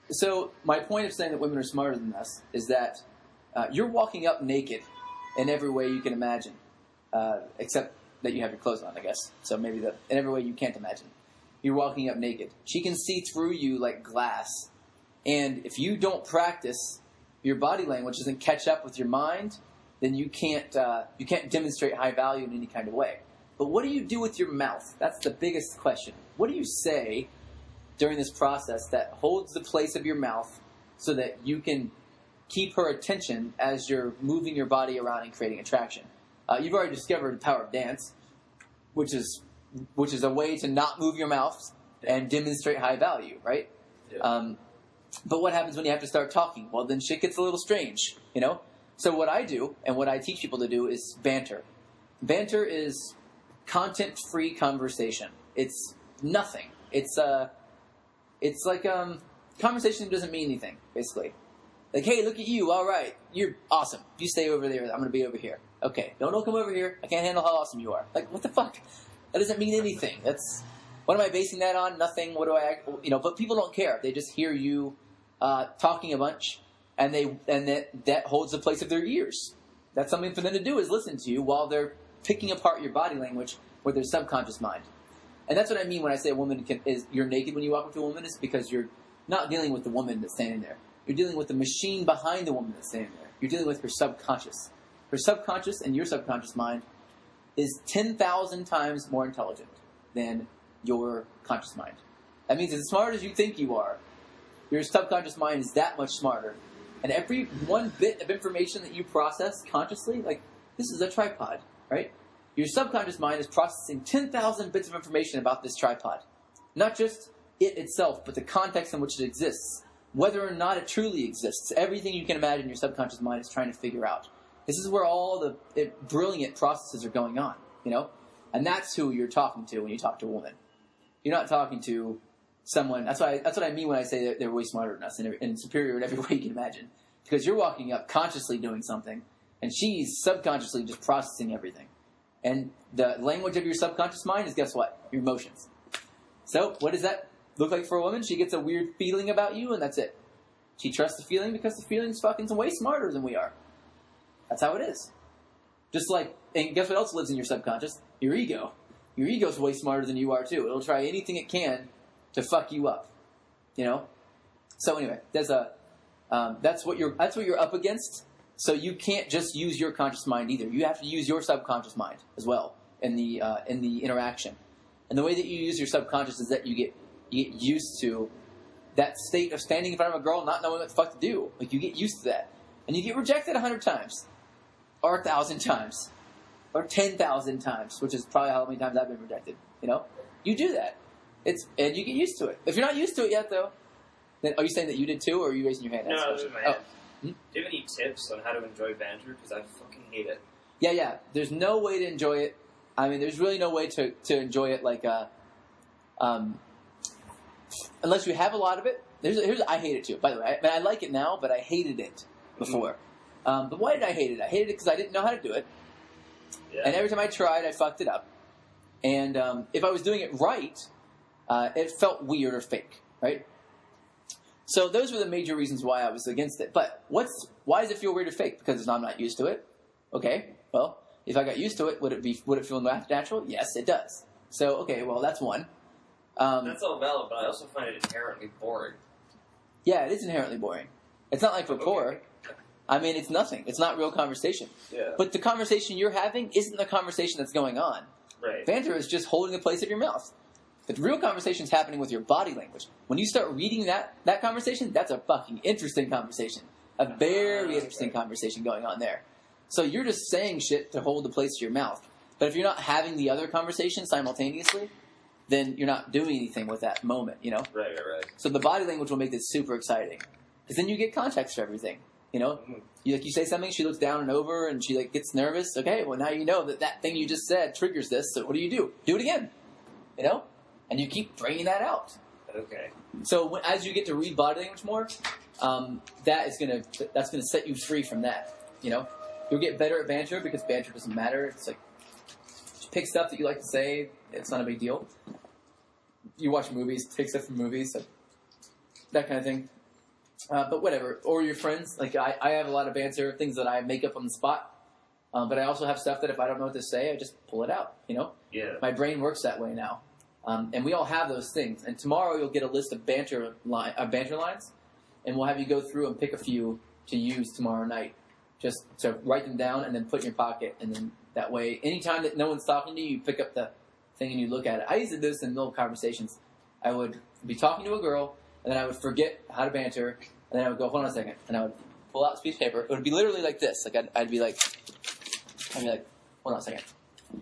So my point of saying that women are smarter than us is that you're walking up naked in every way you can imagine, except that you have your clothes on, I guess. So maybe in every way you can't imagine. You're walking up naked. She can see through you like glass. And if you don't practice, your body language doesn't catch up with your mind, then you can't demonstrate high value in any kind of way. But what do you do with your mouth? That's the biggest question. What do you say during this process that holds the place of your mouth so that you can keep her attention as you're moving your body around and creating attraction? You've already discovered the power of dance, which is a way to not move your mouth and demonstrate high value, right? Yeah. But what happens when you have to start talking? Well, then shit gets a little strange, you know? So what I do and what I teach people to do is banter. Banter is content-free conversation. It's nothing. It's like conversation that doesn't mean anything, basically. Like, hey, look at you. All right. You're awesome. You stay over there. I'm going to be over here. Okay. Don't come over here. I can't handle how awesome you are. Like, what the fuck? That doesn't mean anything. What am I basing that on? Nothing. But people don't care. They just hear you talking a bunch, and that holds the place of their ears. That's something for them to do, is listen to you while they're picking apart your body language with their subconscious mind. And that's what I mean when I say a woman you're naked when you walk up to a woman, is because you're not dealing with the woman that's standing there. You're dealing with the machine behind the woman that's standing there. You're dealing with her subconscious. Her subconscious and your subconscious mind is 10,000 times more intelligent than your conscious mind. That means as smart as you think you are, your subconscious mind is that much smarter. And every one bit of information that you process consciously, like, this is a tripod, right? Your subconscious mind is processing 10,000 bits of information about this tripod. Not just it itself, but the context in which it exists. Whether or not it truly exists. Everything you can imagine your subconscious mind is trying to figure out. This is where all the brilliant processes are going on, you know? And that's who you're talking to when you talk to a woman. You're not talking to someone. That's what I mean when I say that they're way smarter than us and superior in every way you can imagine. Because you're walking up consciously doing something, and she's subconsciously just processing everything. And the language of your subconscious mind is, guess what? Your emotions. So, what does that look like for a woman? She gets a weird feeling about you, and that's it. She trusts the feeling because the feeling's fucking way smarter than we are. That's how it is. Just like, and guess what else lives in your subconscious? Your ego. Your ego's way smarter than you are, too. It'll try anything it can to fuck you up. You know? So anyway, that's what you're up against. So you can't just use your conscious mind either. You have to use your subconscious mind as well in the interaction. And the way that you use your subconscious is that you get used to that state of standing in front of a girl not knowing what the fuck to do. Like, you get used to that. And you get rejected 100 times. Or 1,000 times. Or 10,000 times, which is probably how many times I've been rejected. You know? You do that. And you get used to it. If you're not used to it yet, though, then are you saying that you did too, or are you raising your hand? No, I was raising my hand. Do you have any tips on how to enjoy banter? Because I fucking hate it. Yeah. There's no way to enjoy it. I mean, there's really no way to enjoy it like unless you have a lot of it. I hate it too, by the way. I like it now, but I hated it before. But why did I hate it? I hated it because I didn't know how to do it. Yeah. And every time I tried, I fucked it up. And if I was doing it right, it felt weird or fake, right? So those were the major reasons why I was against it. But why does it feel weird or fake? Because I'm not used to it. Okay, well, if I got used to it, would it feel natural? Yes, it does. So, okay, well, that's one. That's all valid, but I also find it inherently boring. Yeah, it is inherently boring. It's not like rapport. Okay. I mean, it's nothing. It's not real conversation. Yeah. But the conversation you're having isn't the conversation that's going on. Right. Banter is just holding the place of your mouth. But the real conversation is happening with your body language. When you start reading that conversation, that's a fucking interesting conversation. A very interesting conversation going on there. So you're just saying shit to hold the place of your mouth. But if you're not having the other conversation simultaneously, then you're not doing anything with that moment, you know? Right. So the body language will make this super exciting. Because then you get context for everything, you know? Mm-hmm. You say something, she looks down and over, and she gets nervous. Okay, well, now you know that thing you just said triggers this, so what do? Do it again, you know? And you keep bringing that out. Okay. So as you get to read body language more, that's gonna set you free from that, you know? You'll get better at banter because banter doesn't matter. It's like, pick stuff that you like to say. It's not a big deal. You watch movies, take stuff from movies, so that kind of thing. But whatever. Or your friends. Like, I have a lot of banter, things that I make up on the spot. But I also have stuff that if I don't know what to say, I just pull it out, you know? Yeah. My brain works that way now. And we all have those things. And tomorrow you'll get a list of banter lines, and we'll have you go through and pick a few to use tomorrow night. Just to write them down and then put in your pocket. And then that way, anytime that no one's talking to you, you pick up the thing and you look at it. I used to do this in the middle of conversations. I would be talking to a girl, and then I would forget how to banter, and then I would go, hold on a second, and I would pull out a piece of paper. It would be literally like this. Like I'd be like, hold on a second.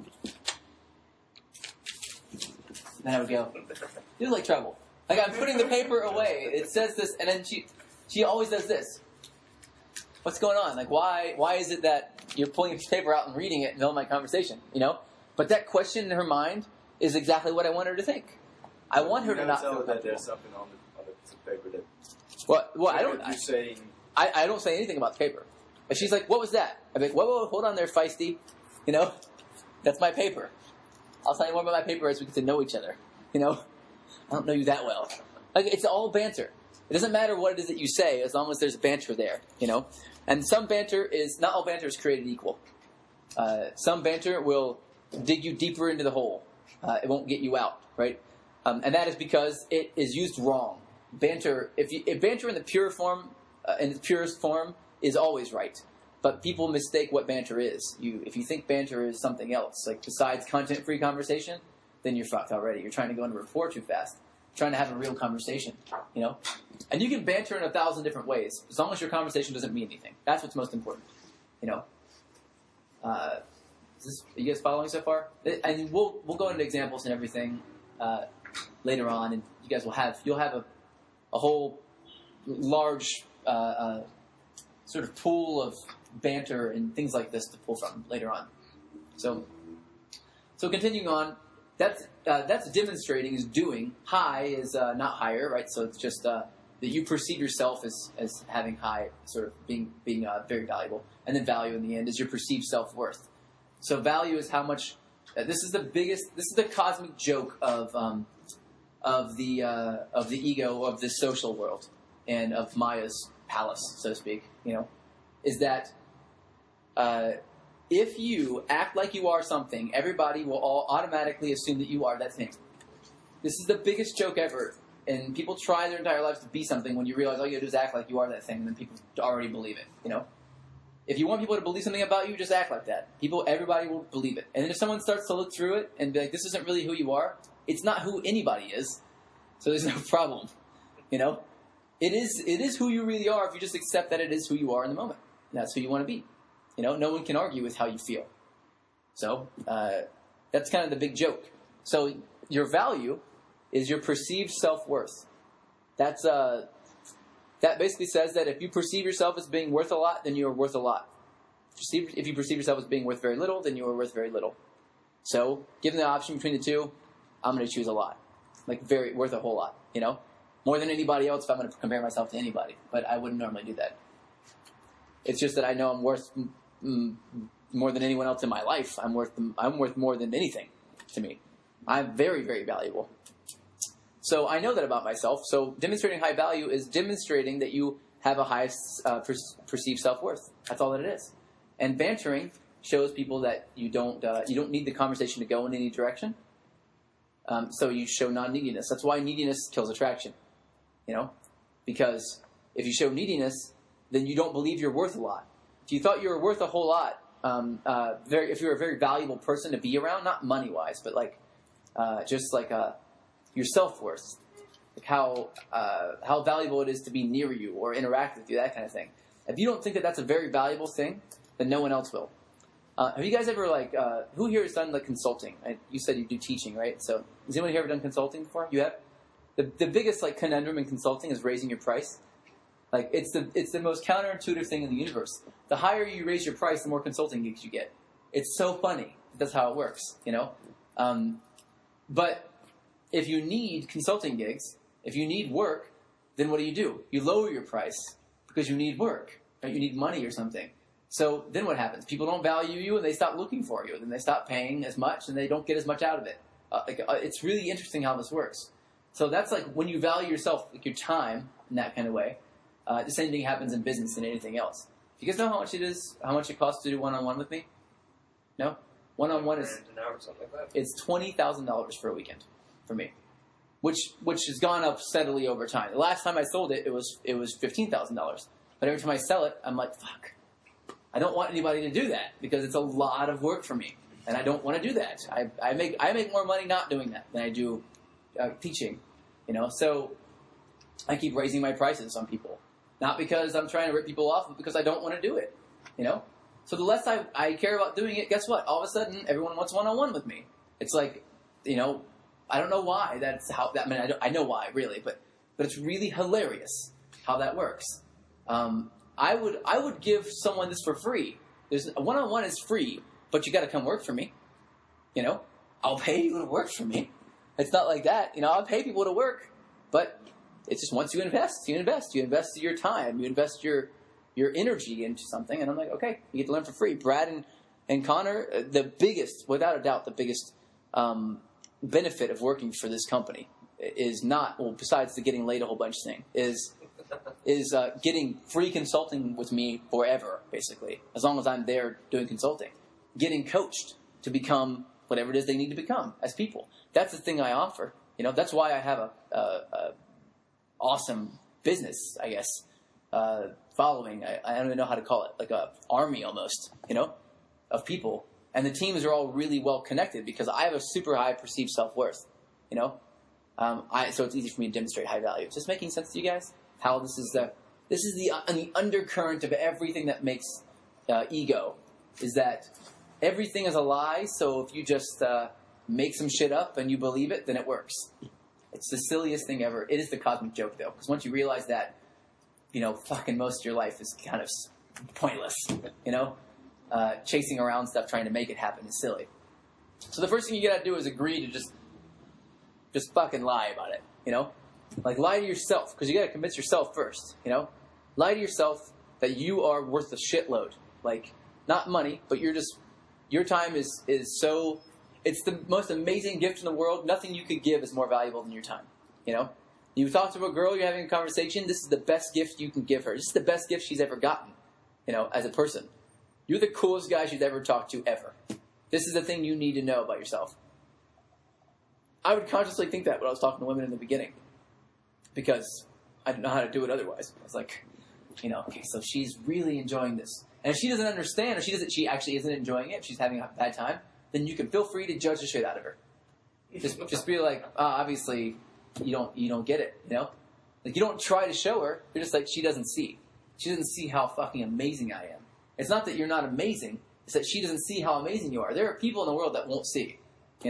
Then I would go, this is like trouble. Like, I'm putting the paper away. It says this, and then she always does this. What's going on? Like, why is it that you're pulling a piece of paper out and reading it in the middle of my conversation, you know? But that question in her mind is exactly what I want her to think. I want her to not feel that there's something on the piece of paper that... Well, I don't... You're saying... I don't say anything about the paper. But she's like, what was that? I'm like, whoa, hold on there, feisty. You know? That's my paper. I'll tell you more about my paper as we get to know each other. You know? I don't know you that well. Like, it's all banter. It doesn't matter what it is that you say as long as there's banter there, you know? And some banter is... Not all banter is created equal. Some banter will dig you deeper into the hole. It won't get you out, right? And that is because it is used wrong. Banter, if banter in the pure form, in its purest form, is always right. But people mistake what banter is. If you think banter is something else, like besides content-free conversation, then you're fucked already. You're trying to go into rapport too fast. You're trying to have a real conversation, you know? And you can banter in 1,000 different ways, as long as your conversation doesn't mean anything. That's what's most important, you know? Are you guys following so far? And we'll go into examples and everything later on, and you guys you'll have a whole large sort of pool of banter and things like this to pull from later on. So continuing on, that's demonstrating is doing. High is not higher, right? So it's just that you perceive yourself as having high, sort of being very valuable, and then value in the end is your perceived self-worth. So value is how much. This is the cosmic joke of the ego of the social world and of Maya's palace, so to speak. You know, is that if you act like you are something, everybody will all automatically assume that you are that thing. This is the biggest joke ever, and people try their entire lives to be something. When you realize all you gotta do is act like you are that thing, and then people already believe it. You know. If you want people to believe something about you, just act like that. Everybody will believe it. And then if someone starts to look through it and be like, this isn't really who you are, it's not who anybody is. So there's no problem. You know? It is who you really are if you just accept that it is who you are in the moment. And that's who you want to be. You know? No one can argue with how you feel. So, that's kind of the big joke. So, your value is your perceived self-worth. That basically says that if you perceive yourself as being worth a lot, then you are worth a lot. If you perceive yourself as being worth very little, then you are worth very little. So, given the option between the two, I'm going to choose a lot. Like, worth a whole lot, you know? More than anybody else if I'm going to compare myself to anybody. But I wouldn't normally do that. It's just that I know I'm worth more than anyone else in my life. I'm worth more than anything to me. I'm very, very valuable. So I know that about myself. So demonstrating high value is demonstrating that you have a high perceived self-worth. That's all that it is. And bantering shows people that you don't need the conversation to go in any direction. So you show non-neediness. That's why neediness kills attraction. You know, because if you show neediness, then you don't believe you're worth a lot. If you thought you were worth a whole lot, if you're a very valuable person to be around, not money-wise, but like just like your self-worth, like how valuable it is to be near you or interact with you, that kind of thing. If you don't think that that's a very valuable thing, then no one else will. Have you guys ever who here has done like consulting? You said you do teaching, right? So has anyone here ever done consulting before? You have? The biggest like conundrum in consulting is raising your price. Like it's the most counterintuitive thing in the universe. The higher you raise your price, the more consulting gigs you get. It's so funny. That's how it works, you know. But if you need consulting gigs, if you need work, then what do? You lower your price because you need work, right? You need money or something. So then what happens? People don't value you and they stop looking for you. Then they stop paying as much and they don't get as much out of it. It's really interesting how this works. So that's like when you value yourself, like your time in that kind of way, The same thing happens in business and anything else. Do you guys know how much it costs to do one-on-one with me? No? One-on-one is... An hour or something like that. It's $20,000 for a weekend for me, which has gone up steadily over time. The last time I sold it, it was $15,000. But every time I sell it, I'm like, fuck. I don't want anybody to do that because it's a lot of work for me, and I don't want to do that. I make more money not doing that than I do teaching, So I keep raising my prices on people, not because I'm trying to rip people off, but because I don't want to do it, So the less I care about doing it, guess what? All of a sudden, everyone wants one-on-one with me. It's like, I don't know why. That's how. I know why, really, but it's really hilarious how that works. I would give someone this for free. There's a one-on-one is free, but you got to come work for me. I'll pay you to work for me. It's not like that. I'll pay people to work, but it's just once you invest your time, you invest your energy into something, and I'm like, okay, you get to learn for free. Brad and Connor, without a doubt, the biggest benefit of working for this company is not, well, besides the getting laid a whole bunch thing, is getting free consulting with me forever, basically, as long as I'm there doing consulting. Getting coached to become whatever it is they need to become as people. That's the thing I offer. That's why I have a awesome business, I guess, following. I don't even know how to call it, like a army almost, of people. And the teams are all really well connected because I have a super high perceived self-worth, so it's easy for me to demonstrate high value. Is this making sense to you guys? How this is the undercurrent of everything that makes ego, is that everything is a lie. So if you just make some shit up and you believe it, then it works. It's the silliest thing ever. It is the cosmic joke, though, because once you realize that, fucking most of your life is kind of pointless. Chasing around stuff trying to make it happen is silly. So the first thing you gotta do is agree to just fucking lie about it. Like, lie to yourself, because you got to convince yourself first, Lie to yourself that you are worth a shitload. Like, not money, but your time is so... It's the most amazing gift in the world. Nothing you could give is more valuable than your time, You talk to a girl, you're having a conversation, this is the best gift you can give her. This is the best gift she's ever gotten, as a person. You're the coolest guy she's ever talked to, ever. This is the thing you need to know about yourself. I would consciously think that when I was talking to women in the beginning, because I didn't know how to do it otherwise. I was like, okay, so she's really enjoying this. And if she doesn't understand, or she actually isn't enjoying it, she's having a bad time, then you can feel free to judge the shit out of her. Just be like, obviously, you don't get it, Like, you don't try to show her, you're just like, she doesn't see. She doesn't see how fucking amazing I am. It's not that you're not amazing, it's that she doesn't see how amazing you are. There are people in the world that won't see,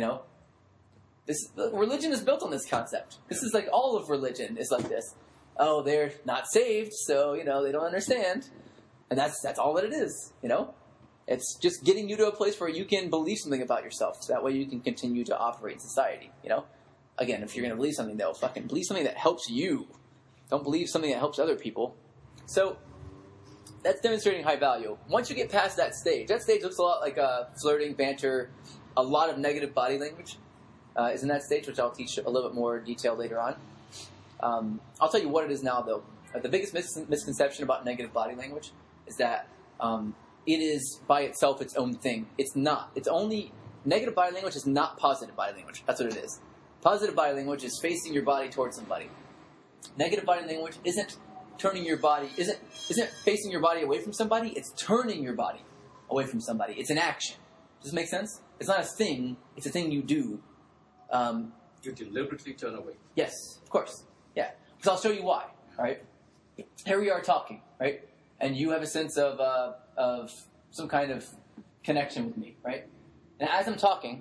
Religion is built on this concept. This is like all of religion is like this. Oh, they're not saved, so, they don't understand. And that's all that it is, It's just getting you to a place where you can believe something about yourself. So that way you can continue to operate in society, Again, if you're going to believe something, though, fucking believe something that helps you. Don't believe something that helps other people. So that's demonstrating high value. Once you get past that stage looks a lot like flirting, banter, a lot of negative body language. Is in that stage, which I'll teach a little bit more detail later on. I'll tell you what it is now, though. The biggest misconception about negative body language is that it is by itself its own thing. It's not. It's only... Negative body language is not positive body language. That's what it is. Positive body language is facing your body towards somebody. Negative body language isn't turning your body... Isn't facing your body away from somebody. It's turning your body away from somebody. It's an action. Does this make sense? It's not a thing. It's a thing you do. You deliberately turn away. Yes, of course. Yeah. Because I'll show you why. All right. Here we are talking, right? And you have a sense of some kind of connection with me, right? And as I'm talking,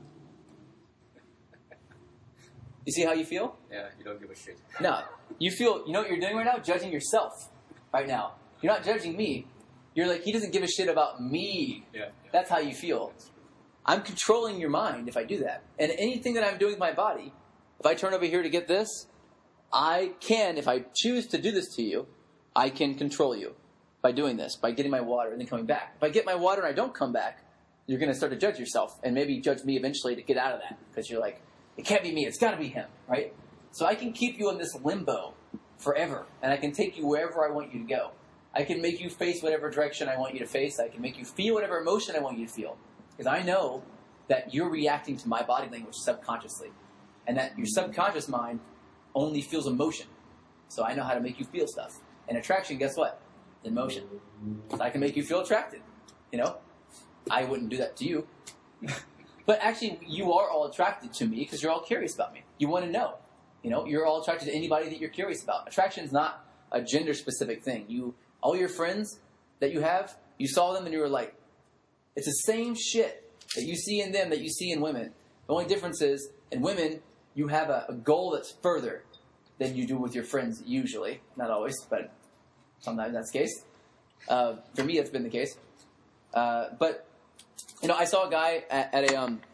you see how you feel? Yeah, you don't give a shit. No. You feel, you know what you're doing right now? Judging yourself right now. You're not judging me. You're like, he doesn't give a shit about me. Yeah. That's how you feel. I'm controlling your mind if I do that. And anything that I'm doing with my body, if I turn over here to get this, I can, if I choose to do this to you, I can control you by doing this, by getting my water and then coming back. If I get my water and I don't come back, you're going to start to judge yourself and maybe judge me eventually to get out of that because you're like, it can't be me, it's got to be him, right? So I can keep you in this limbo forever, and I can take you wherever I want you to go. I can make you face whatever direction I want you to face. I can make you feel whatever emotion I want you to feel. Because I know that you're reacting to my body language subconsciously. And that your subconscious mind only feels emotion. So I know how to make you feel stuff. And attraction, guess what? Emotion. So I can make you feel attracted. You know? I wouldn't do that to you. But actually, you are all attracted to me because you're all curious about me. You want to know. You know? You're all attracted to anybody that you're curious about. Attraction is not a gender-specific thing. All your friends that you have, you saw them and you were like, it's the same shit that you see in them that you see in women. The only difference is, in women, you have a goal that's further than you do with your friends usually. Not always, but sometimes that's the case. For me, that's been the case. But, I saw a guy at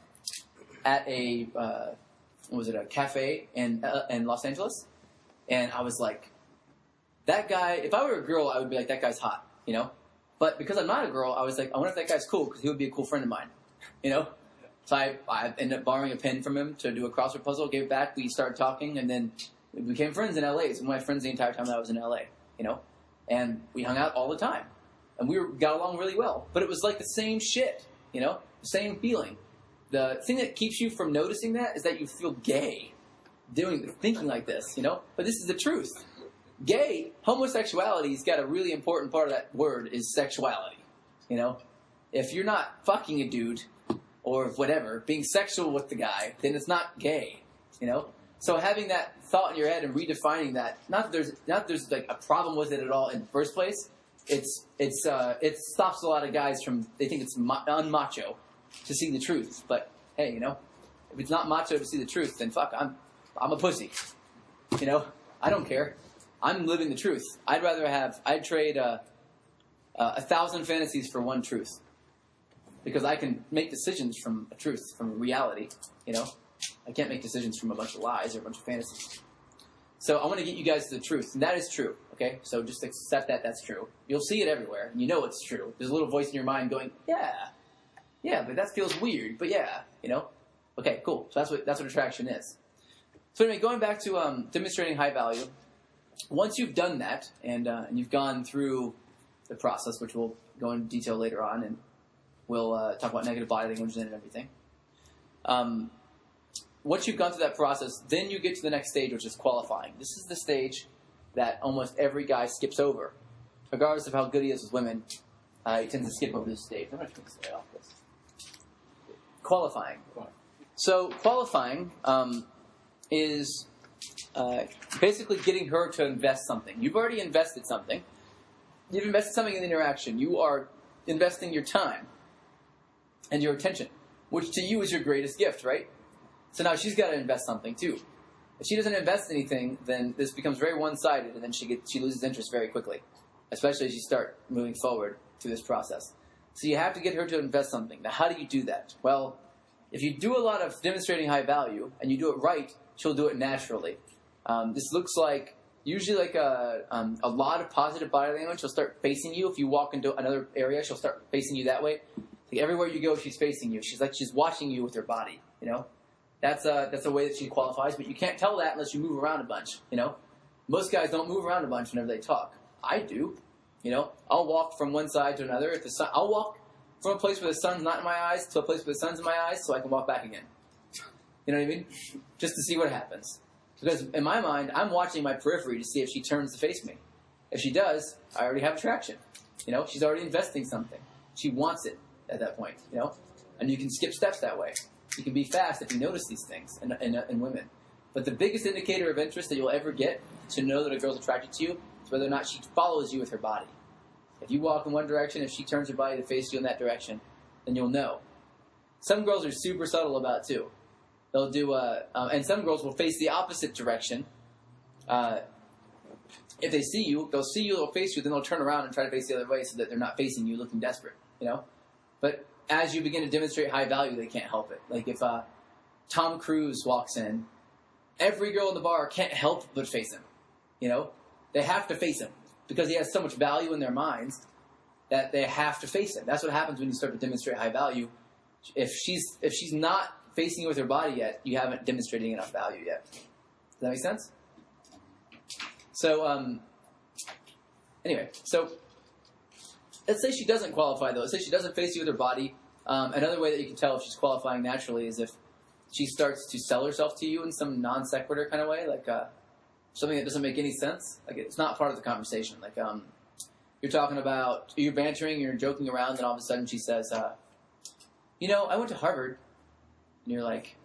a cafe in Los Angeles, and I was like, that guy, if I were a girl, I would be like, that guy's hot, But because I'm not a girl, I was like, I wonder if that guy's cool, because he would be a cool friend of mine, So I ended up borrowing a pen from him to do a crossword puzzle, gave it back, we started talking, and then we became friends in L.A. He's one of my friends the entire time that I was in L.A., And we hung out all the time. And we got along really well. But it was like the same shit, the same feeling. The thing that keeps you from noticing that is that you feel gay thinking like this, But this is the truth. Gay, homosexuality's got a really important part of that word is sexuality, If you're not fucking a dude or whatever, being sexual with the guy, then it's not gay, So having that thought in your head and redefining that, not that there's like a problem with it at all in the first place. It stops a lot of guys from, they think it's unmacho to see the truth. But hey, if it's not macho to see the truth, then fuck, I'm a pussy. I don't care. I'm living the truth. I'd trade 1,000 fantasies for one truth. Because I can make decisions from a truth, from a reality, I can't make decisions from a bunch of lies or a bunch of fantasies. So I want to get you guys to the truth, and that is true, okay? So just accept that that's true. You'll see it everywhere, and you know it's true. There's a little voice in your mind going, yeah, but that feels weird, but yeah, Okay, cool. So that's what attraction is. So anyway, going back to demonstrating high value, once you've done that, and you've gone through the process, which we'll go into detail later on, and we'll talk about negative body language and everything. Once you've gone through that process, then you get to the next stage, which is qualifying. This is the stage that almost every guy skips over. Regardless of how good he is with women, he tends to skip over this stage. I'm going to take this off this. Qualifying. So qualifying is basically getting her to invest something. You've already invested something. You've invested something in the interaction. You are investing your time and your attention, which to you is your greatest gift, right? So now she's got to invest something too. If she doesn't invest anything, then this becomes very one-sided, and then she loses interest very quickly, especially as you start moving forward through this process. So you have to get her to invest something. Now, how do you do that? Well, if you do a lot of demonstrating high value and you do it right, she'll do it naturally. This looks like usually like a lot of positive body language. She'll start facing you. If you walk into another area, she'll start facing you that way. Like everywhere you go, she's facing you. She's watching you with her body. That's a way that she qualifies. But you can't tell that unless you move around a bunch. Most guys don't move around a bunch whenever they talk. I do. I'll walk from one side to another. I'll walk from a place where the sun's not in my eyes to a place where the sun's in my eyes, so I can walk back again. You know what I mean? Just to see what happens. Because in my mind, I'm watching my periphery to see if she turns to face me. If she does, I already have attraction. She's already investing something. She wants it at that point. And you can skip steps that way. You can be fast if you notice these things in women. But the biggest indicator of interest that you'll ever get to know that a girl's attracted to you is whether or not she follows you with her body. If you walk in one direction, if she turns her body to face you in that direction, then you'll know. Some girls are super subtle about it too. They'll do, and some girls will face the opposite direction. If they see you, they'll see you, they'll face you, then they'll turn around and try to face the other way so that they're not facing you looking desperate, But as you begin to demonstrate high value, they can't help it. Like if Tom Cruise walks in, every girl in the bar can't help but face him, They have to face him because he has so much value in their minds that they have to face him. That's what happens when you start to demonstrate high value. If she's not facing you with her body yet, you haven't demonstrated enough value yet. Does that make sense? So, anyway, so let's say she doesn't qualify, though. Let's say she doesn't face you with her body. Another way that you can tell if she's qualifying naturally is if she starts to sell herself to you in some non sequitur kind of way, like something that doesn't make any sense. Like it's not part of the conversation. Like you're talking about, you're bantering, you're joking around, and all of a sudden she says, you know, I went to Harvard. And you're like,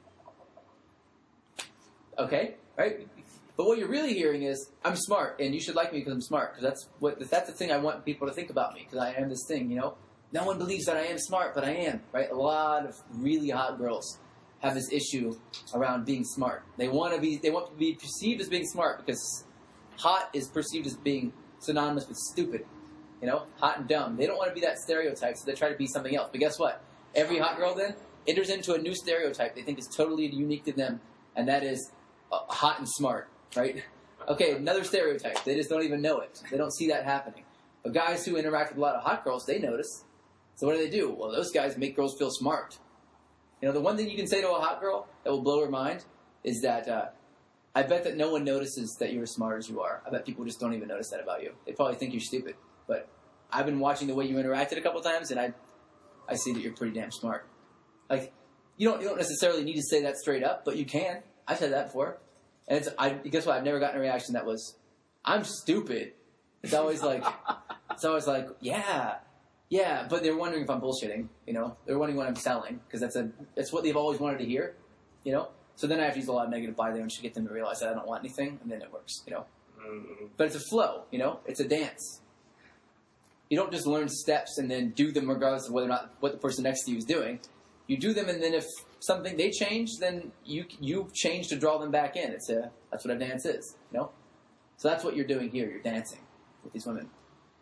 okay, right? But what you're really hearing is, I'm smart, and you should like me because I'm smart. Because that's the thing I want people to think about me, because I am this thing, you know? No one believes that I am smart, but I am, right? A lot of really hot girls have this issue around being smart. They want to be perceived as being smart, because hot is perceived as being synonymous with stupid, you know? Hot and dumb. They don't want to be that stereotype, so they try to be something else. But guess what? Every hot girl then enters into a new stereotype they think is totally unique to them, and that is hot and smart. Right? Okay, another stereotype. They just don't even know it. They don't see that happening. But guys who interact with a lot of hot girls, they notice. So what do? Well, those guys make girls feel smart. You know, the one thing you can say to a hot girl that will blow her mind is that I bet that no one notices that you're as smart as you are. I bet people just don't even notice that about you. They probably think you're stupid. But I've been watching the way you interacted a couple times, and I see that you're pretty damn smart. Like, you don't necessarily need to say that straight up, but you can. I've said that before. And guess what? I've never gotten a reaction that was, I'm stupid. It's always like, yeah. But they're wondering if I'm bullshitting, you know? They're wondering what I'm selling, because that's what they've always wanted to hear, you know? So then I have to use a lot of negative bi-language to get them to realize that I don't want anything, and then it works, you know? Mm-hmm. But it's a flow, you know? It's a dance. You don't just learn steps and then do them regardless of whether or not what the person next to you is doing. You do them, and then if something they change, then you change to draw them back in. That's what a dance is, you know. So that's what you're doing here. You're dancing with these women.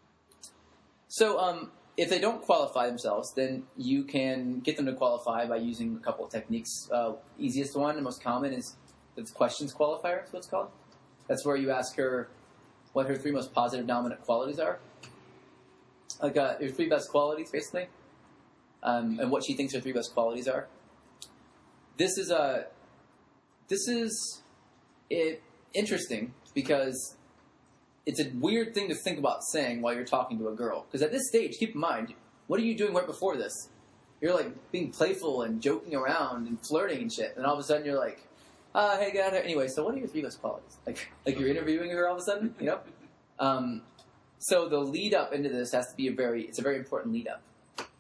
So if they don't qualify themselves, then you can get them to qualify by using a couple of techniques. Easiest one and most common is the questions qualifier. That's what it's called. That's where you ask her what her 3 most positive dominant qualities are. Like your 3 best qualities, basically. And what she thinks her 3 best qualities are. This is interesting because it's a weird thing to think about saying while you're talking to a girl. Because at this stage, keep in mind, what are you doing right before this? You're like being playful and joking around and flirting and shit, and all of a sudden you're like, hey, get out of here. Anyway, so what are your 3 best qualities? Like you're interviewing her all of a sudden, you know? So the lead up into this has to be it's a very important lead up.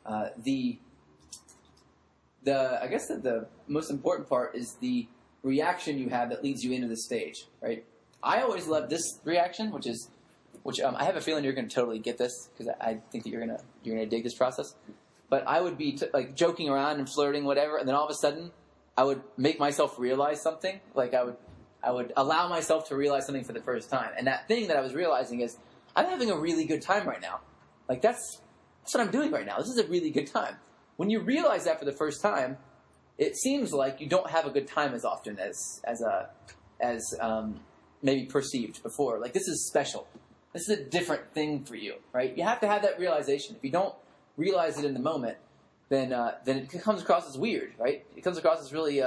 I guess that the most important part is the reaction you have that leads you into the stage, right? I always love this reaction, which I have a feeling you're going to totally get this, because I think that you're gonna dig this process. But I would be like joking around and flirting, whatever, and then all of a sudden I would make myself realize something. Like I would allow myself to realize something for the first time, and that thing that I was realizing is I'm having a really good time right now. Like that's what I'm doing right now. This is a really good time. When you realize that for the first time, it seems like you don't have a good time as often as maybe perceived before. Like, this is special. This is a different thing for you, right? You have to have that realization. If you don't realize it in the moment, then it comes across as weird, right? It comes across as really,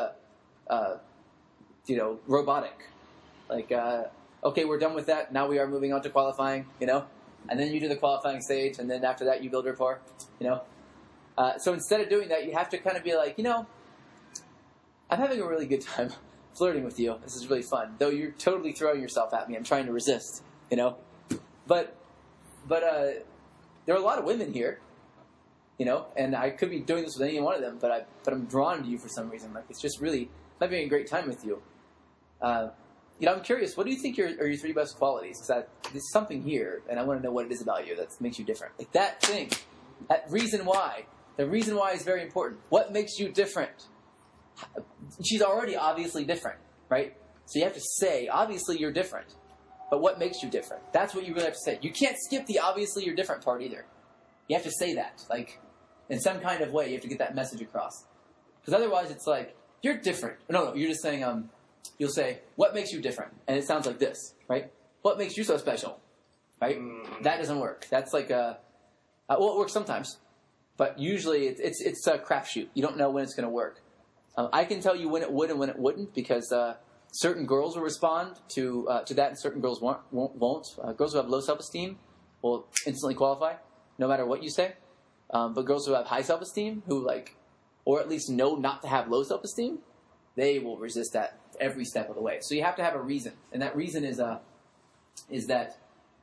robotic. Like, okay, we're done with that. Now we are moving on to qualifying, you know? And then you do the qualifying stage, and then after that you build rapport, you know? So instead of doing that, you have to kind of be like, you know, I'm having a really good time flirting with you. This is really fun. Though you're totally throwing yourself at me. I'm trying to resist, you know? But there are a lot of women here, you know, and I could be doing this with any one of them, but I'm drawn to you for some reason. Like, it's just really, I'm having a great time with you. You know, I'm curious, what do you think are your 3 best qualities? Because there's something here, and I want to know what it is about you that makes you different. Like, that thing, that reason why. The reason why is very important. What makes you different? She's already obviously different, right? So you have to say, obviously you're different. But what makes you different? That's what you really have to say. You can't skip the obviously you're different part either. You have to say that. Like, in some kind of way, you have to get that message across. Because otherwise it's like, you're different. No, you're just saying, you'll say, what makes you different? And it sounds like this, right? What makes you so special? Right? That doesn't work. That's like well, it works sometimes. But usually it's a crapshoot. You don't know when it's going to work. I can tell you when it would and when it wouldn't, because certain girls will respond to that, and certain girls won't. Girls who have low self-esteem will instantly qualify, no matter what you say. But girls who have high self-esteem, or at least know not to have low self-esteem, they will resist that every step of the way. So you have to have a reason, and that reason is that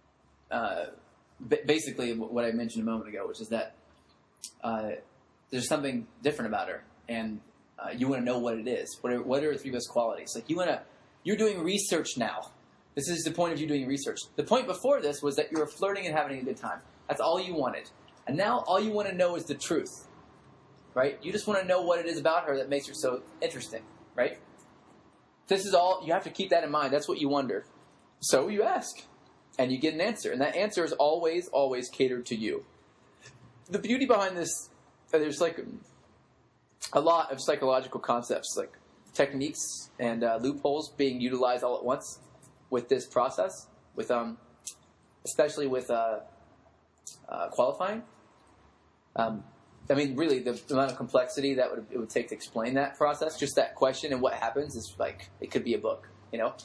basically what I mentioned a moment ago, which is that there's something different about her, and you want to know what it is. What are her three best qualities? Like you're doing research now. This is the point of you doing research. The point before this was that you were flirting and having a good time. That's all you wanted. And now all you want to know is the truth, right? You just want to know what it is about her that makes her so interesting, right? This is all, you have to keep that in mind. That's what you wonder. So you ask, and you get an answer. And that answer is always, always catered to you. The beauty behind this, there's like a lot of psychological concepts, like techniques and loopholes being utilized all at once with this process, with especially with qualifying. I mean, really, the amount of complexity that it would take to explain that process, just that question and what happens, is like, it could be a book, you know?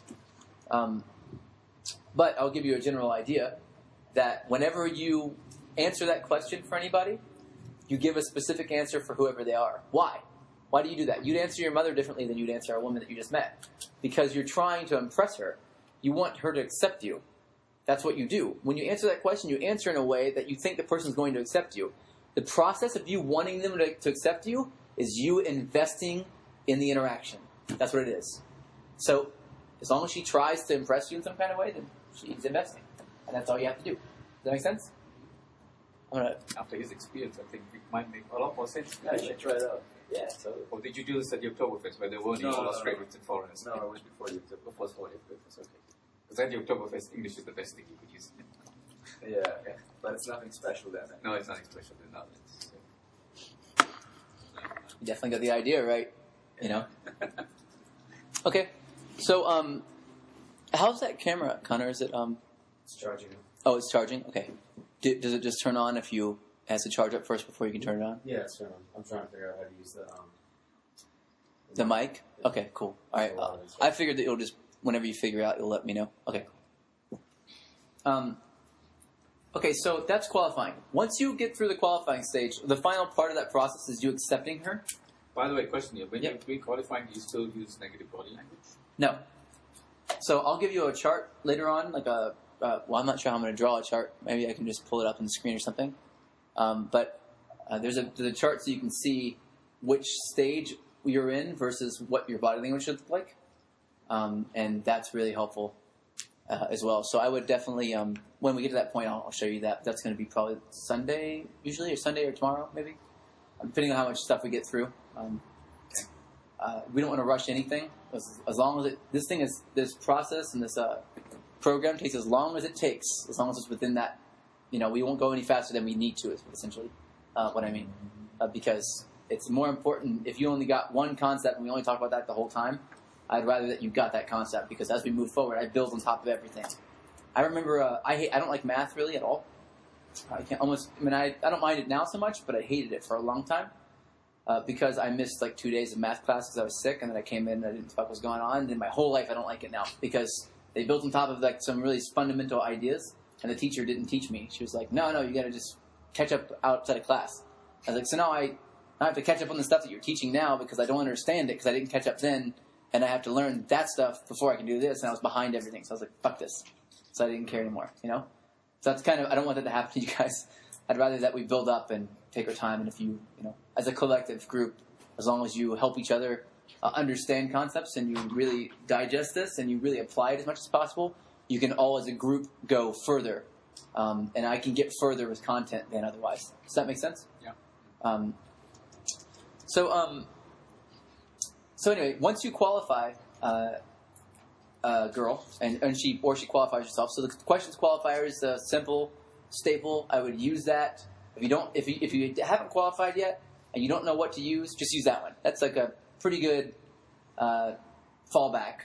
But I'll give you a general idea that whenever you answer that question for anybody, you give a specific answer for whoever they are. Why? Why do you do that? You'd answer your mother differently than you'd answer a woman that you just met. Because you're trying to impress her. You want her to accept you. That's what you do. When you answer that question, you answer in a way that you think the person's going to accept you. The process of you wanting them to accept you is you investing in the interaction. That's what it is. So, as long as she tries to impress you in some kind of way, then she's investing. And that's all you have to do. Does that make sense? After his experience, I think it might make a lot more sense. Yeah, you should try it out. Yeah, so. Or did you do this at the Oktoberfest where there weren't all Australians and foreigners? No, it was before the Oktoberfest. Okay. Because at the Oktoberfest, English is the best thing you could use. Yeah, but it's nothing special then. No, it's nothing special. No, You definitely got the idea right, you know? Okay, so how's that camera, Connor? Is it It's charging. Oh, it's charging. Okay. Does it just turn on if you has to charge up first before you can turn it on? Yeah, it's turned on. I'm trying to figure out how to use The mic. Okay, cool. All right. I figured that you'll just whenever you figure out, you'll let me know. Okay. Okay, so that's qualifying. Once you get through the qualifying stage, the final part of that process is you accepting her. By the way, question here. When you're pre-qualifying, do you still use negative body language? No. So I'll give you a chart later on, like well, I'm not sure how I'm going to draw a chart. Maybe I can just pull it up on the screen or something. But there's a chart so you can see which stage you're in versus what your body language should look like. And that's really helpful as well. So I would definitely, when we get to that point, I'll show you that. That's going to be probably Sunday, usually, or Sunday or tomorrow, maybe, depending on how much stuff we get through. We don't want to rush anything. As long as this process and this program takes as long as it takes, as long as it's within that, we won't go any faster than we need to, is essentially what I mean. Because it's more important, if you only got one concept and we only talk about that the whole time, I'd rather that you got that concept, because as we move forward, I build on top of everything. I remember, I don't like math really at all. I don't mind it now so much, but I hated it for a long time. Because I missed like 2 days of math class because I was sick, and then I came in and I didn't know what was going on. And in my whole life, I don't like it now because they built on top of like some really fundamental ideas, and the teacher didn't teach me. She was like, "No, you got to just catch up outside of class." I was like, "So now I have to catch up on the stuff that you're teaching now because I don't understand it because I didn't catch up then, and I have to learn that stuff before I can do this." And I was behind everything, so I was like, "Fuck this!" So I didn't care anymore. So that's kind of, I don't want that to happen to you guys. I'd rather that we build up and take our time, and if you as a collective group, as long as you help each other understand concepts and you really digest this and you really apply it as much as possible, you can all as a group go further. And I can get further with content than otherwise. Does that make sense? Yeah. So anyway, once you qualify a girl, and she qualifies herself, so the questions qualifier is a simple staple. I would use that. If you haven't qualified yet and you don't know what to use, just use that one. That's like a pretty good fallback.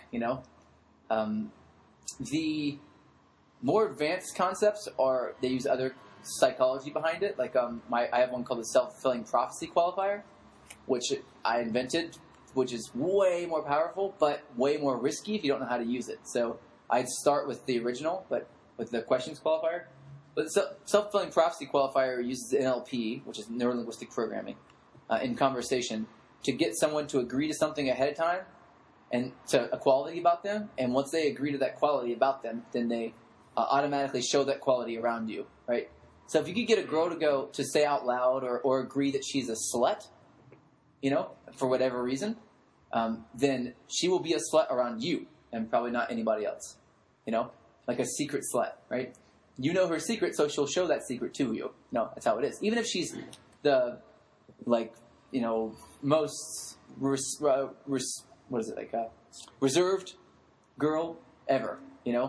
The more advanced concepts they use other psychology behind it. Like I have one called the self-fulfilling prophecy qualifier, which I invented which is way more powerful, but way more risky if you don't know how to use it. So I'd start with the original, but with the questions qualifier. But the self-fulfilling prophecy qualifier uses NLP, which is neuro-linguistic programming, in conversation to get someone to agree to something ahead of time and to a quality about them. And once they agree to that quality about them, then they automatically show that quality around you, right? So if you could get a girl to say out loud or agree that she's a slut, for whatever reason, then she will be a slut around you and probably not anybody else, like a secret slut, right? You know her secret, so she'll show that secret to you. No, that's how it is. Even if she's the, most reserved girl ever,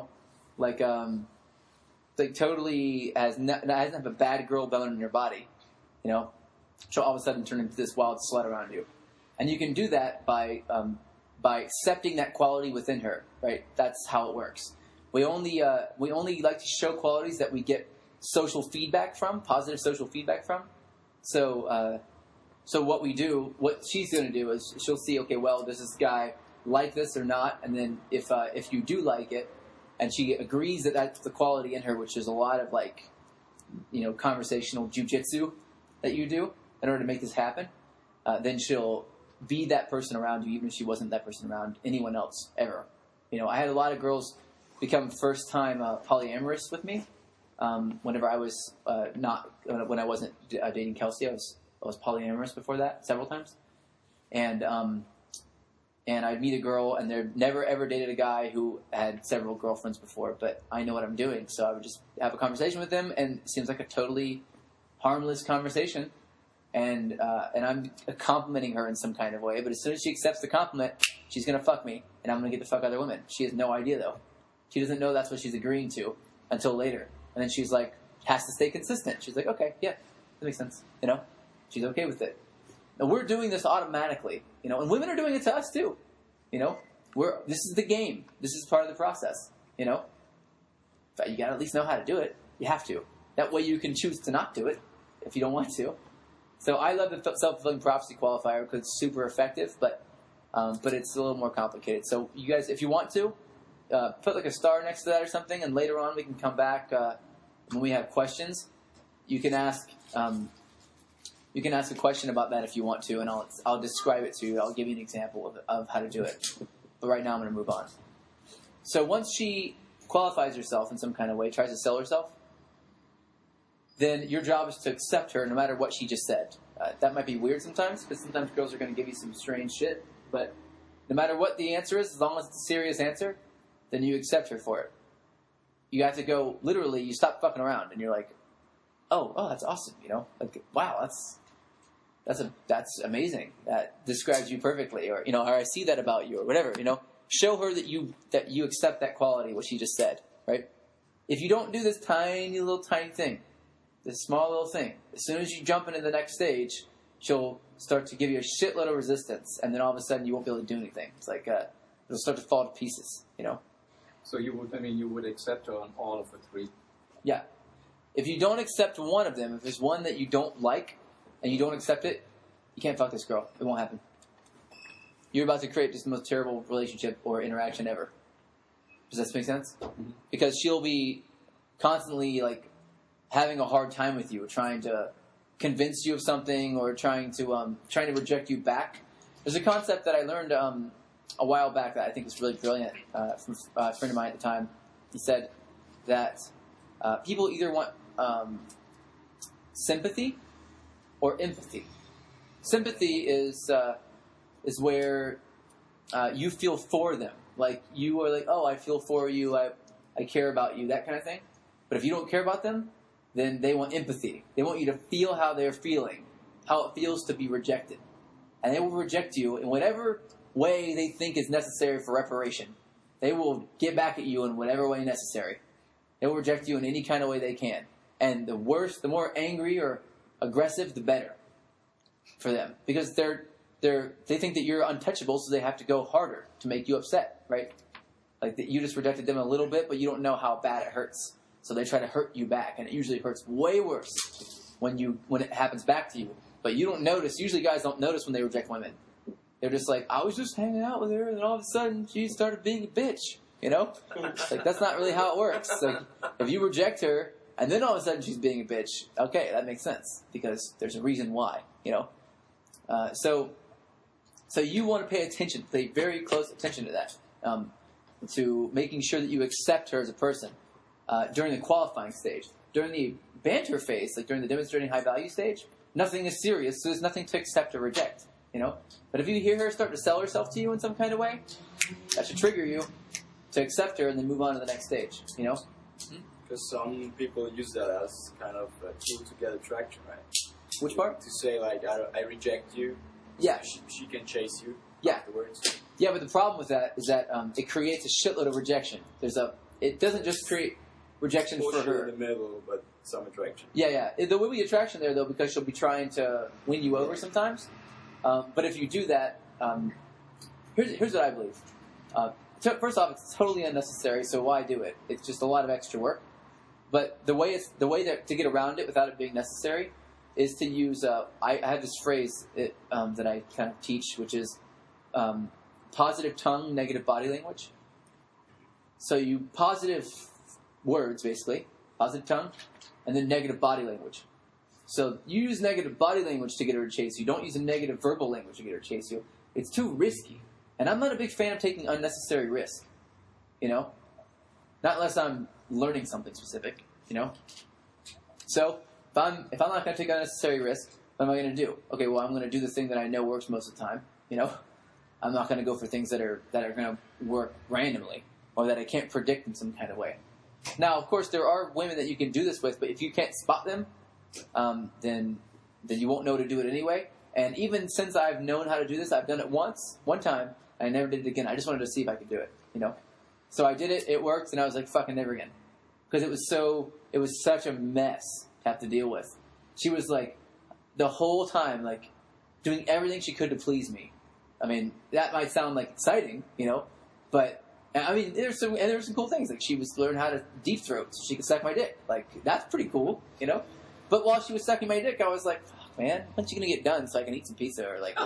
totally doesn't have a bad girl bone in her body, she'll all of a sudden turn into this wild slut around you. And you can do that by accepting that quality within her, right? That's how it works. We only like to show qualities that we get social feedback from, positive social feedback from. So what she's going to do is she'll see, okay, well, does this guy like this or not? And then if you do like it, and she agrees that that's the quality in her, which is a lot of conversational jujitsu that you do in order to make this happen, then she'll be that person around you, even if she wasn't that person around anyone else ever. I had a lot of girls become first-time polyamorous with me. Whenever I was when I wasn't dating Kelsey, I was polyamorous before that several times, and I'd meet a girl, and they'd never ever dated a guy who had several girlfriends before. But I know what I'm doing, so I would just have a conversation with them, and it seems like a totally harmless conversation, and I'm complimenting her in some kind of way. But as soon as she accepts the compliment, she's gonna fuck me, and I'm gonna get the fuck other women. She has no idea though. She doesn't know that's what she's agreeing to until later. And then she's like, has to stay consistent. She's like, okay, yeah, that makes sense. She's okay with it. Now we're doing this automatically, and women are doing it to us too. This is the game. This is part of the process, You gotta at least know how to do it. You have to. That way you can choose to not do it if you don't want to. So I love the self-fulfilling prophecy qualifier because it's super effective, but it's a little more complicated. So you guys, if you want to, put like a star next to that or something, and later on we can come back when we have questions. You can ask a question about that if you want to, and I'll describe it to you. I'll give you an example of how to do it. But right now I'm going to move on. So once she qualifies herself in some kind of way, tries to sell herself, then your job is to accept her no matter what she just said. That might be weird sometimes, because sometimes girls are going to give you some strange shit. But no matter what the answer is, as long as it's a serious answer, then you accept her for it. You have to go, literally, you stop fucking around, and you're like, oh, that's awesome, wow, that's amazing. That describes you perfectly, or I see that about you, or whatever, Show her that you accept that quality, what she just said, right? If you don't do this tiny thing, this small little thing, as soon as you jump into the next stage, she'll start to give you a shitload of resistance, and then all of a sudden you won't be able to do anything. It's like it'll start to fall to pieces, So you would accept her on all of the three? Yeah. If you don't accept one of them, if there's one that you don't like, and you don't accept it, you can't fuck this girl. It won't happen. You're about to create just the most terrible relationship or interaction ever. Does that make sense? Mm-hmm. Because she'll be constantly, having a hard time with you, trying to convince you of something, or trying to reject you back. There's a concept that I learned a while back that I think was really brilliant from a friend of mine at the time. He said that people either want sympathy or empathy. Sympathy is where you feel for them. Like, you are like, oh, I feel for you, I care about you, that kind of thing. But if you don't care about them, then they want empathy. They want you to feel how they're feeling, how it feels to be rejected. And they will reject you in whatever way they think is necessary for reparation. They will get back at you in whatever way necessary. They will reject you in any kind of way they can. And the more angry or aggressive, the better for them. Because they think that you're untouchable, so they have to go harder to make you upset, right? Like that you just rejected them a little bit, but you don't know how bad it hurts. So they try to hurt you back, and it usually hurts way worse when it happens back to you. But you don't notice. Usually guys don't notice when they reject women. They're just like, I was just hanging out with her, and then all of a sudden she started being a bitch. You know, like that's not really how it works. Like if you reject her, and then all of a sudden she's being a bitch, okay, that makes sense because there's a reason why. You know, so you want to pay attention, pay very close attention to that, to making sure that you accept her as a person during the qualifying stage. During the banter phase, like during the demonstrating high value stage, nothing is serious, so there's nothing to accept or reject, you know? But if you hear her start to sell herself to you in some kind of way, that should trigger you to accept her and then move on to the next stage, you know? Because some people use that as kind of a tool to get attraction, right? Which part? To say, like, I reject you. Yeah. So she can chase you Yeah. afterwards. Yeah, but the problem with that is that it creates a shitload of rejection. It doesn't just create rejection for her. in the middle, but some attraction. Yeah. There will be attraction there, though, because she'll be trying to win you over sometimes. But if you do that, here's what I believe. First off, it's totally unnecessary, so why do it? It's just a lot of extra work. But the way to get around it without it being necessary is to use. I have this phrase that I kind of teach, which is positive tongue, negative body language. So you positive words, basically, positive tongue, and then negative body language. So you use negative body language to get her to chase you. Don't use a negative verbal language to get her to chase you. It's too risky. And I'm not a big fan of taking unnecessary risk. You know? Not unless I'm learning something specific, you know? So, if I'm not going to take unnecessary risk, what am I going to do? Okay, well, I'm going to do the thing that I know works most of the time, you know? I'm not going to go for things that are going to work randomly or that I can't predict in some kind of way. Now, of course, there are women that you can do this with, but if you can't spot them, then you won't know to do it anyway. And even since I've known how to do this, I've done it one time, and I never did it again. I just wanted to see if I could do it, you know? So I did it, it worked, and I was like, fucking never again. Because it was such a mess to have to deal with. She was like, the whole time, like, doing everything she could to please me. I mean, that might sound like exciting, you know, but I mean, there were some cool things. Like she was learning how to deep throat so she could suck my dick. Like that's pretty cool, you know. But while she was sucking my dick, I was like, fuck, man, when's she gonna get done so I can eat some pizza or like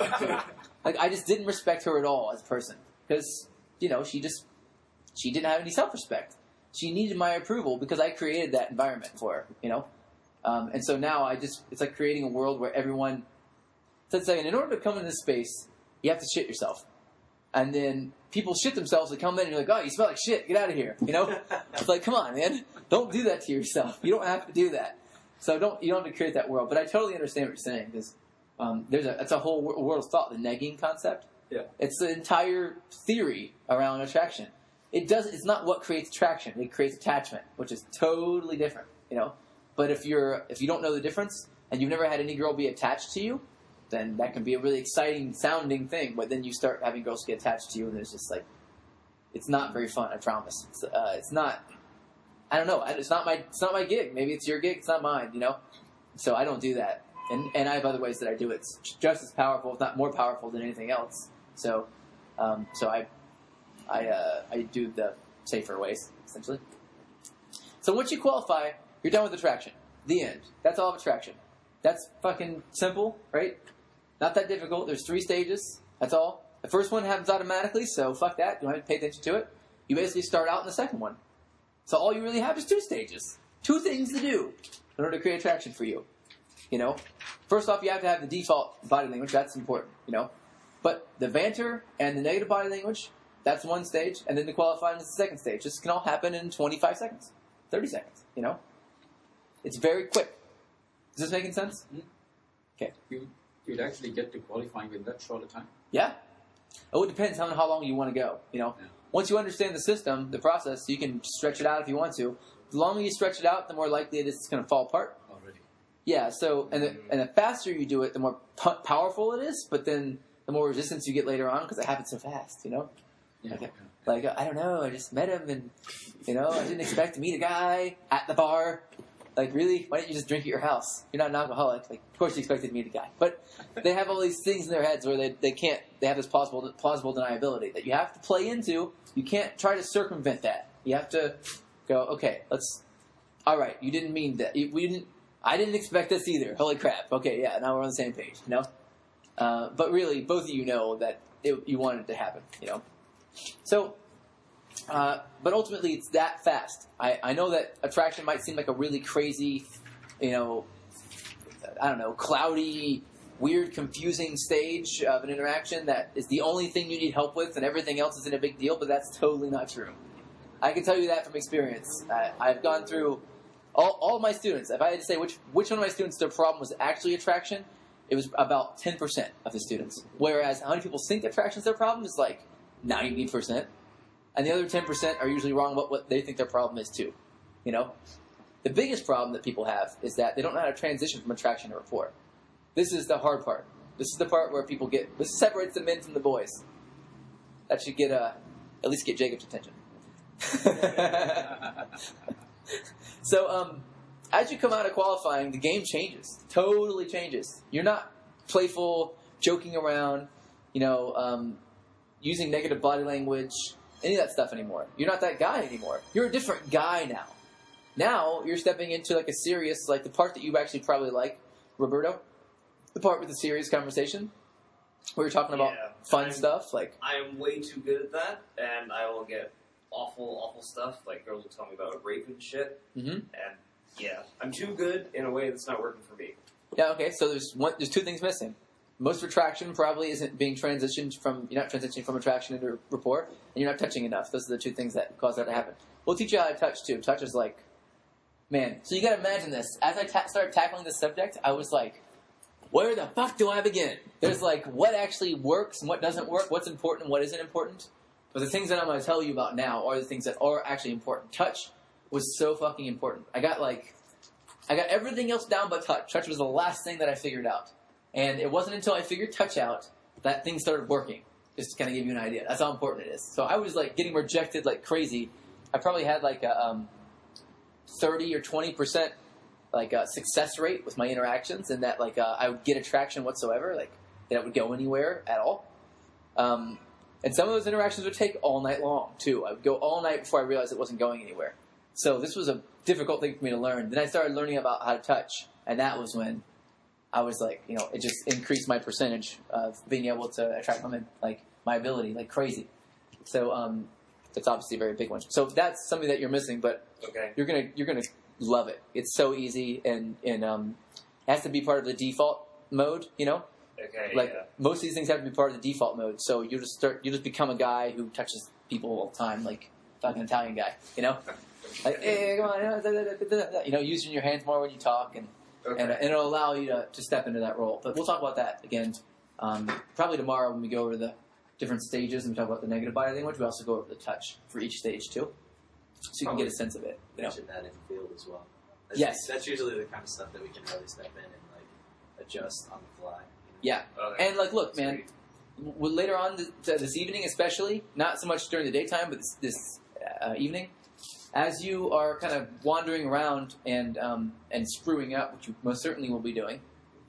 I just didn't respect her at all as a person because you know she didn't have any self-respect. She needed my approval because I created that environment for her, you know. And so now it's like creating a world where everyone. So it's like in order to come into this space, you have to shit yourself. And then people shit themselves, they come in and you're like, oh, you smell like shit, get out of here, you know? It's like, come on, man. Don't do that to yourself. You don't have to do that. So you don't have to create that world. But I totally understand what you're saying, because it's a whole world of thought, the negging concept. Yeah. It's the entire theory around attraction. It's not what creates attraction, it creates attachment, which is totally different, you know? But if you don't know the difference, and you've never had any girl be attached to you, then that can be a really exciting sounding thing, but then you start having girls get attached to you, and it's just like, it's not very fun, I promise. It's not, I don't know, it's not my gig. Maybe it's your gig, it's not mine, you know? So I don't do that. And I have other ways that I do it. It's just as powerful, if not more powerful than anything else. So I do the safer ways, essentially. So once you qualify, you're done with attraction. The end. That's all of attraction. That's fucking simple, right? Not that difficult. There's 3 stages. That's all. The first one happens automatically, so fuck that. You don't have to pay attention to it. You basically start out in the second one. So all you really have is 2 stages. 2 things to do in order to create attraction for you. You know? First off, you have to have the default body language. That's important, you know? But the banter and the negative body language, that's 1 stage. And then the qualifying is the 2nd stage. This can all happen in 25 seconds. 30 seconds, you know? It's very quick. Is this making sense? Okay. You'd actually get to qualifying in that short a time? Yeah. Oh, it depends on how long you want to go, you know? Yeah. Once you understand the system, the process, you can stretch it out if you want to. The longer you stretch it out, the more likely it is it's going to fall apart. Already. Yeah, so, and the faster you do it, the more powerful it is, but then the more resistance you get later on because it happens so fast, you know? Yeah. Like, I don't know, I just met him and, you know, I didn't expect to meet a guy at the bar. Like, really? Why didn't you just drink at your house? You're not an alcoholic. Like, of course you expected to meet a guy. But they have all these things in their heads where they have this plausible deniability that you have to play into. You can't try to circumvent that. You have to go, okay, all right, you didn't mean that. I didn't expect this either. Holy crap. Okay, yeah, now we're on the same page, you know? But really, both of you know that you want it to happen, you know. So, but ultimately, it's that fast. I know that attraction might seem like a really crazy, you know, I don't know, cloudy, weird, confusing stage of an interaction that is the only thing you need help with, and everything else isn't a big deal. But that's totally not true. I can tell you that from experience. I've gone through all of my students. If I had to say which one of my students their problem was actually attraction, it was about 10% of the students. Whereas how many people think attraction is their problem is like 90%. And the other 10% are usually wrong about what they think their problem is too. You know? The biggest problem that people have is that they don't know how to transition from attraction to rapport. This is the hard part. This is the part where people get... This separates the men from the boys. That should get at least get Jacob's attention. So, as you come out of qualifying, the game changes. Totally changes. You're not playful, joking around, you know, using negative body language, any of that stuff anymore. You're not that guy anymore. You're a different guy now. Now, you're stepping into like a serious, like the part that you actually probably like, Roberto, the part with the serious conversation, where you're talking about fun stuff. Like, I am way too good at that, and I will get awful stuff. Like, girls will tell me about rape and shit. mm-hmm. And, yeah, I'm too good in a way that's not working for me. Yeah, okay, so there's two things missing. Most attraction probably isn't being transitioned from, you're not transitioning from attraction into rapport, and you're not touching enough. Those are the two things that cause that to happen. We'll teach you how to touch, too. Touch is like, man, so you gotta imagine this. As I started tackling this subject, I was like, where the fuck do I begin? There's like, what actually works and what doesn't work, what's important and what isn't important. But the things that I'm gonna tell you about now are the things that are actually important. Touch was so fucking important. I got everything else down but touch. Touch was the last thing that I figured out. And it wasn't until I figured touch out that things started working. Just to kind of give you an idea. That's how important it is. So I was like getting rejected like crazy. I probably had like a 30 or 20% like success rate with my interactions, and that like I would get attraction whatsoever, like that it would go anywhere at all. And some of those interactions would take all night long too. I would go all night before I realized it wasn't going anywhere. So this was a difficult thing for me to learn. Then I started learning about how to touch, and that was when I was like, you know, it just increased my percentage of being able to attract women, like my ability, like crazy. So it's obviously a very big one. So that's something that you're missing, but you're gonna love it. It's so easy, and it has to be part of the default mode, you know. Okay. Like most of these things have to be part of the default mode. So you just become a guy who touches people all the time, like an Italian guy, you know. Like, hey, come on, you know, using your hands more when you talk, and it'll allow you to step into that role. But we'll talk about that again probably tomorrow when we go over the different stages and we talk about the negative body language. We also go over the touch for each stage too, so you can get a sense of it. You know? Mention that in the field as well. That's usually the kind of stuff that we can really step in and like adjust on the fly. You know? Yeah, and like, look, man, later on this evening, especially, not so much during the daytime, but this evening, as you are kind of wandering around and screwing up, which you most certainly will be doing,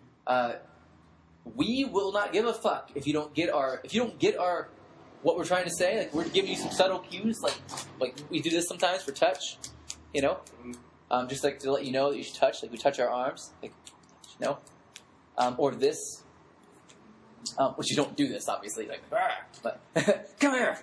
we will not give a fuck if you don't get our what we're trying to say. Like, we're giving you some subtle cues, like we do this sometimes for touch, you know, just like to let you know that you should touch. Like we touch our arms, like, you know, or this, which you don't do this obviously, like, but come here.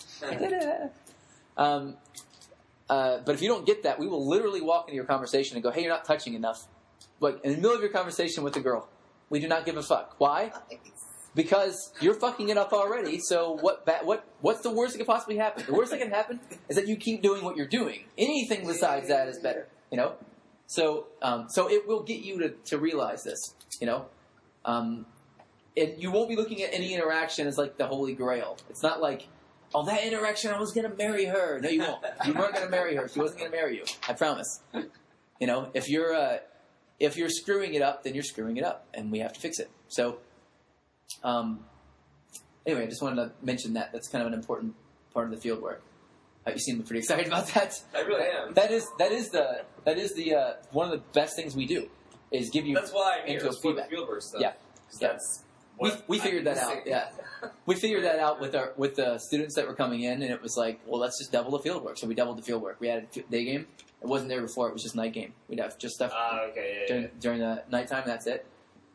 But if you don't get that, we will literally walk into your conversation and go, hey, you're not touching enough. Like, in the middle of your conversation with the girl. We do not give a fuck. Why? Because you're fucking it up already, so what's the worst that could possibly happen? The worst that can happen is that you keep doing what you're doing. Anything besides that is better, you know? So it will get you to realize this, you know? And you won't be looking at any interaction as like the holy grail. It's not like, oh, that interaction, I was going to marry her. No, you won't. You weren't going to marry her. She wasn't going to marry you. I promise. You know, if you're screwing it up, then you're screwing it up, and we have to fix it. So, anyway, I just wanted to mention that. That's kind of an important part of the field work. You seem pretty excited about that. I really am. That is the one of the best things we do is give you. That's why I'm here. Into For the feedback. fieldwork stuff. Yeah. That's we figured that out. Yeah, we figured that out with the students that were coming in, and it was like, well, let's just double the field work. So we doubled the field work. We added day game. It wasn't there before. It was just night game. We'd have just stuff during the nighttime. That's it.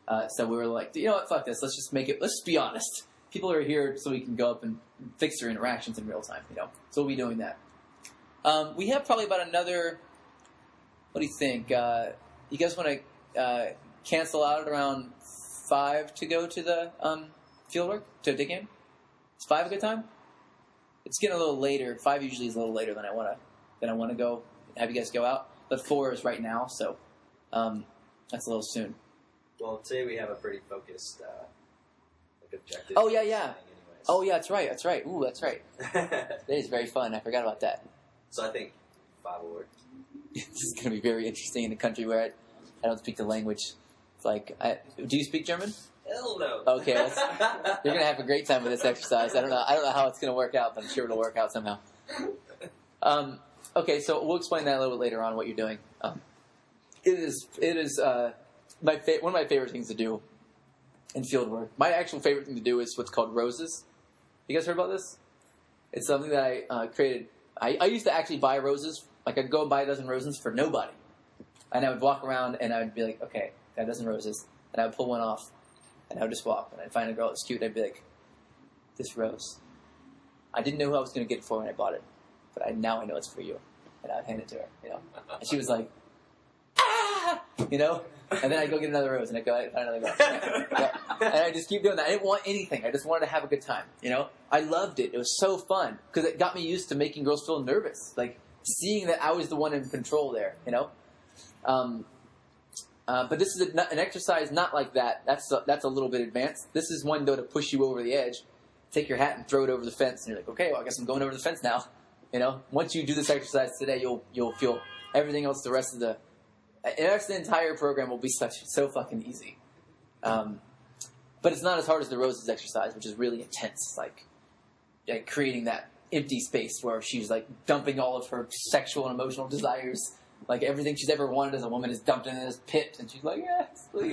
So we were like, you know what, fuck this. Let's just make it. Let's just be honest. People are here so we can go up and fix their interactions in real time. So we'll be doing that. We have probably about another. What do you think? You guys want to cancel out at around 5 to go to the fieldwork to a day game? Is 5 a good time? It's getting a little later. 5 usually is a little later than I want to go. Have you guys go out? But 4 is right now, so that's a little soon. Well, today we have a pretty focused objective. Oh yeah. Anyways. Oh yeah, that's right. Ooh, that's right. Today is very fun. I forgot about that. So I think 5 will work. This is going to be very interesting in a country where I don't speak the language. It's like, do you speak German? Hell no. Okay, you're going to have a great time with this exercise. I don't know how it's going to work out, but I'm sure it'll work out somehow. Okay, so we'll explain that a little bit later on what you're doing. It is one of my favorite things to do in field work. My actual favorite thing to do is what's called roses. You guys heard about this? It's something that I created. I used to actually buy roses. Like, I'd go and buy a dozen roses for nobody. And I would walk around and I would be like, okay, got a dozen roses. And I would pull one off and I would just walk. And I'd find a girl that was cute and I'd be like, this rose. I didn't know who I was going to get it for when I bought it. But now I know it's for you. And I would hand it to her, And she was like, ah! And then I'd go get another rose and I'd find another girl. Yeah. And I just keep doing that. I didn't want anything. I just wanted to have a good time, I loved it. It was so fun because it got me used to making girls feel nervous. Like, seeing that I was the one in control there, But this is an exercise not like that. That's a little bit advanced. This is one, though, to push you over the edge. Take your hat and throw it over the fence. And you're like, okay, well, I guess I'm going over the fence now. Once you do this exercise today, you'll feel everything else the rest of the entire program will be so fucking easy. But it's not as hard as the roses exercise, which is really intense. Like creating that empty space where she's like dumping all of her sexual and emotional desires. Like everything she's ever wanted as a woman is dumped into this pit, and she's like, yes, please,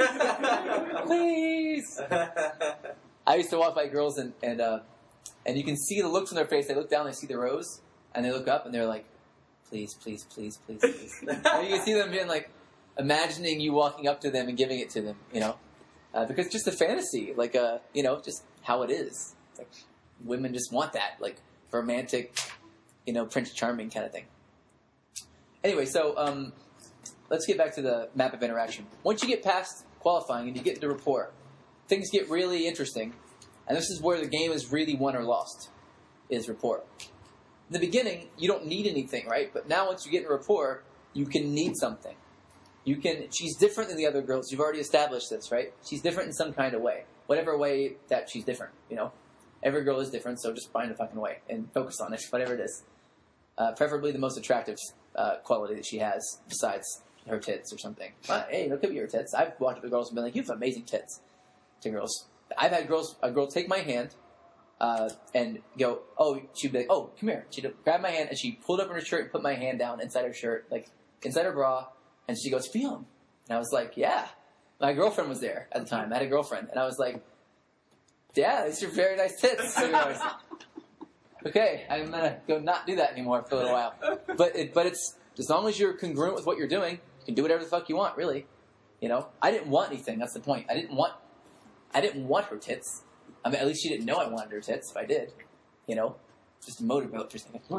please. I used to walk by girls, and you can see the looks on their face. They look down, they see the rose, and they look up, and they're like, please, please, please, please, please. And you can see them being like, imagining you walking up to them and giving it to them, because it's just a fantasy, like, just how it is. It's like women just want that, like romantic, Prince Charming kind of thing. Anyway, so let's get back to the map of interaction. Once you get past qualifying and you get into rapport, things get really interesting, and this is where the game is really won or lost, is rapport. In the beginning, you don't need anything, right? But now once you get into rapport, you can need something. She's different than the other girls. You've already established this, right? She's different in some kind of way. Whatever way that she's different, Every girl is different, so just find a fucking way and focus on it, whatever it is. Preferably the most attractive quality that she has, besides her tits or something. Hey, it could be her tits. I've walked up to girls and been like, you have amazing tits. To girls. I've had a girl take my hand and go, oh, she'd be like, oh, come here. She'd grab my hand and she pulled up in her shirt and put my hand down inside her shirt, like inside her bra, and she goes, feel them. And I was like, yeah. My girlfriend was there at the time. I had a girlfriend. And I was like, yeah, these are very nice tits. So goes, okay, I'm going to go not do that anymore for a little while. But it's, as long as you're congruent with what you're doing, you can do whatever the fuck you want, really. I didn't want anything. That's the point. I didn't want her tits. I mean, at least she didn't know I wanted her tits if I did. Just a motorboat just like,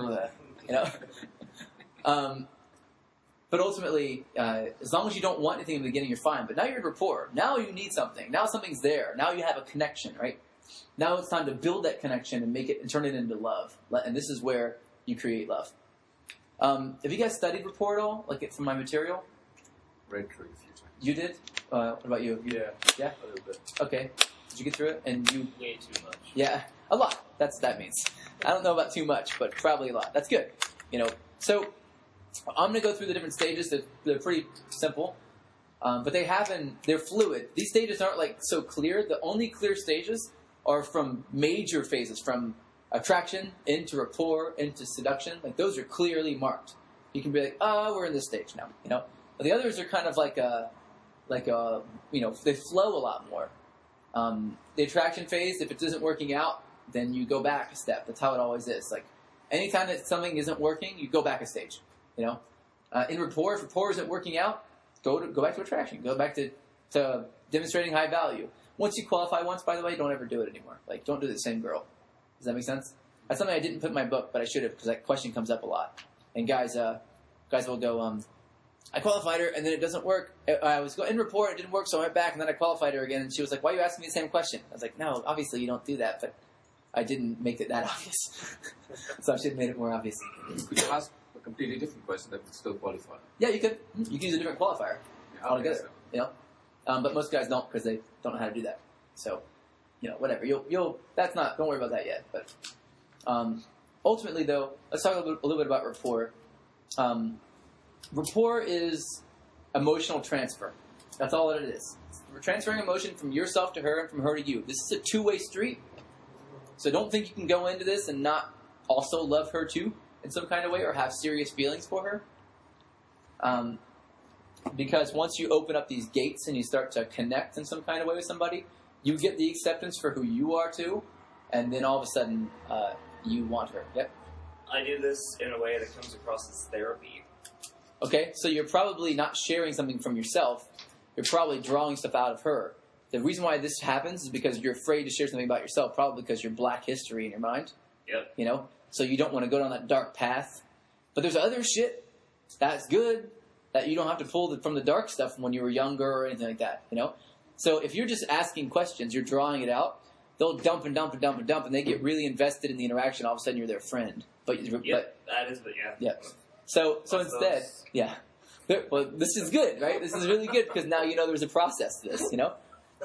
but ultimately, as long as you don't want anything in the beginning, you're fine. But now you're in rapport. Now you need something. Now something's there. Now you have a connection, right? Now it's time to build that connection and make it and turn it into love. And this is where you create love. Have you guys studied rapport at all? Like from my material? Read through a few times. You did? What about you? Yeah. Yeah? A little bit. Okay. Did you get through it? And you? Way too much. Yeah. A lot. That's what that means. I don't know about too much, but probably a lot. That's good. So I'm going to go through the different stages. They're pretty simple. But they're fluid. These stages aren't like so clear. The only clear stages are from major phases, from attraction into rapport into seduction. Like those are clearly marked. You can be like, oh, we're in this stage now, But the others are kind of they flow a lot more. The attraction phase, if it isn't working out, then you go back a step. That's how it always is. Like anytime that something isn't working, you go back a stage. In rapport, if rapport isn't working out, go back to attraction. Go back to to demonstrating high value. Once you qualify once, by the way, don't ever do it anymore. Like, don't do the same girl. Does that make sense? That's something I didn't put in my book, but I should have, because that question comes up a lot. And guys will go, I qualified her, and then it doesn't work. I was in report, it didn't work, so I went back, and then I qualified her again, and she was like, why are you asking me the same question? I was like, no, obviously you don't do that, but I didn't make it that obvious. So I should have made it more obvious. Could you ask a completely different question that would still qualify? Yeah, you could. You could use a different qualifier Yeah, altogether. so. You know, but most guys don't because they don't know how to do that. So, you know, whatever. You'll. That's not. Don't worry about that yet. But ultimately, though, let's talk a little bit about rapport. Rapport is emotional transfer. That's all that it is. We're transferring emotion from yourself to her and from her to you. This is a two-way street. So don't think you can go into this and not also love her too in some kind of way or have serious feelings for her. Because once you open up these gates and you start to connect in some kind of way with somebody, you get the acceptance for who you are too, and then all of a sudden you want her. Yep. I do this in a way that comes across as therapy. Okay, so you're probably not sharing something from yourself. You're probably drawing stuff out of her. The reason why this happens is because you're afraid to share something about yourself, probably because you're black history in your mind. Yep. You know? So you don't want to go down that dark path. But there's other shit that's good that you don't have to pull from the dark stuff when you were younger or anything like that, you know? So if you're just asking questions, you're drawing it out, they'll dump and dump and dump and dump, and they get really invested in the interaction. All of a sudden, you're their friend. But That is, but yeah. yeah. So What's instead, those? yeah. Well, this is good, right? This is really good because now you know there's a process to this, you know?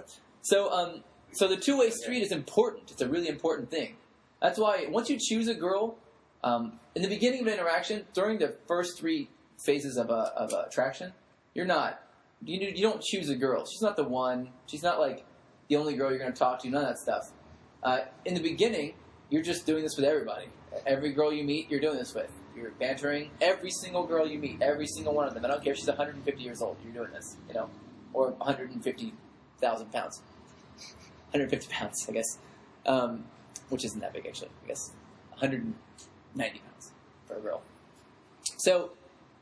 So the two-way street is important. It's a really important thing. That's why once you choose a girl, in the beginning of an interaction, during the first 3 phases of attraction, you don't choose a girl. She's not the one. She's not like the only girl you're going to talk to. None of that stuff. In the beginning, you're just doing this with everybody. Every girl you meet, you're doing this with. You're bantering every single girl you meet, every single one of them. I don't care if she's 150 years old. You're doing this, you know, or 150,000 pounds, 150 pounds, I guess, which isn't that big actually. I guess 190 pounds for a girl. So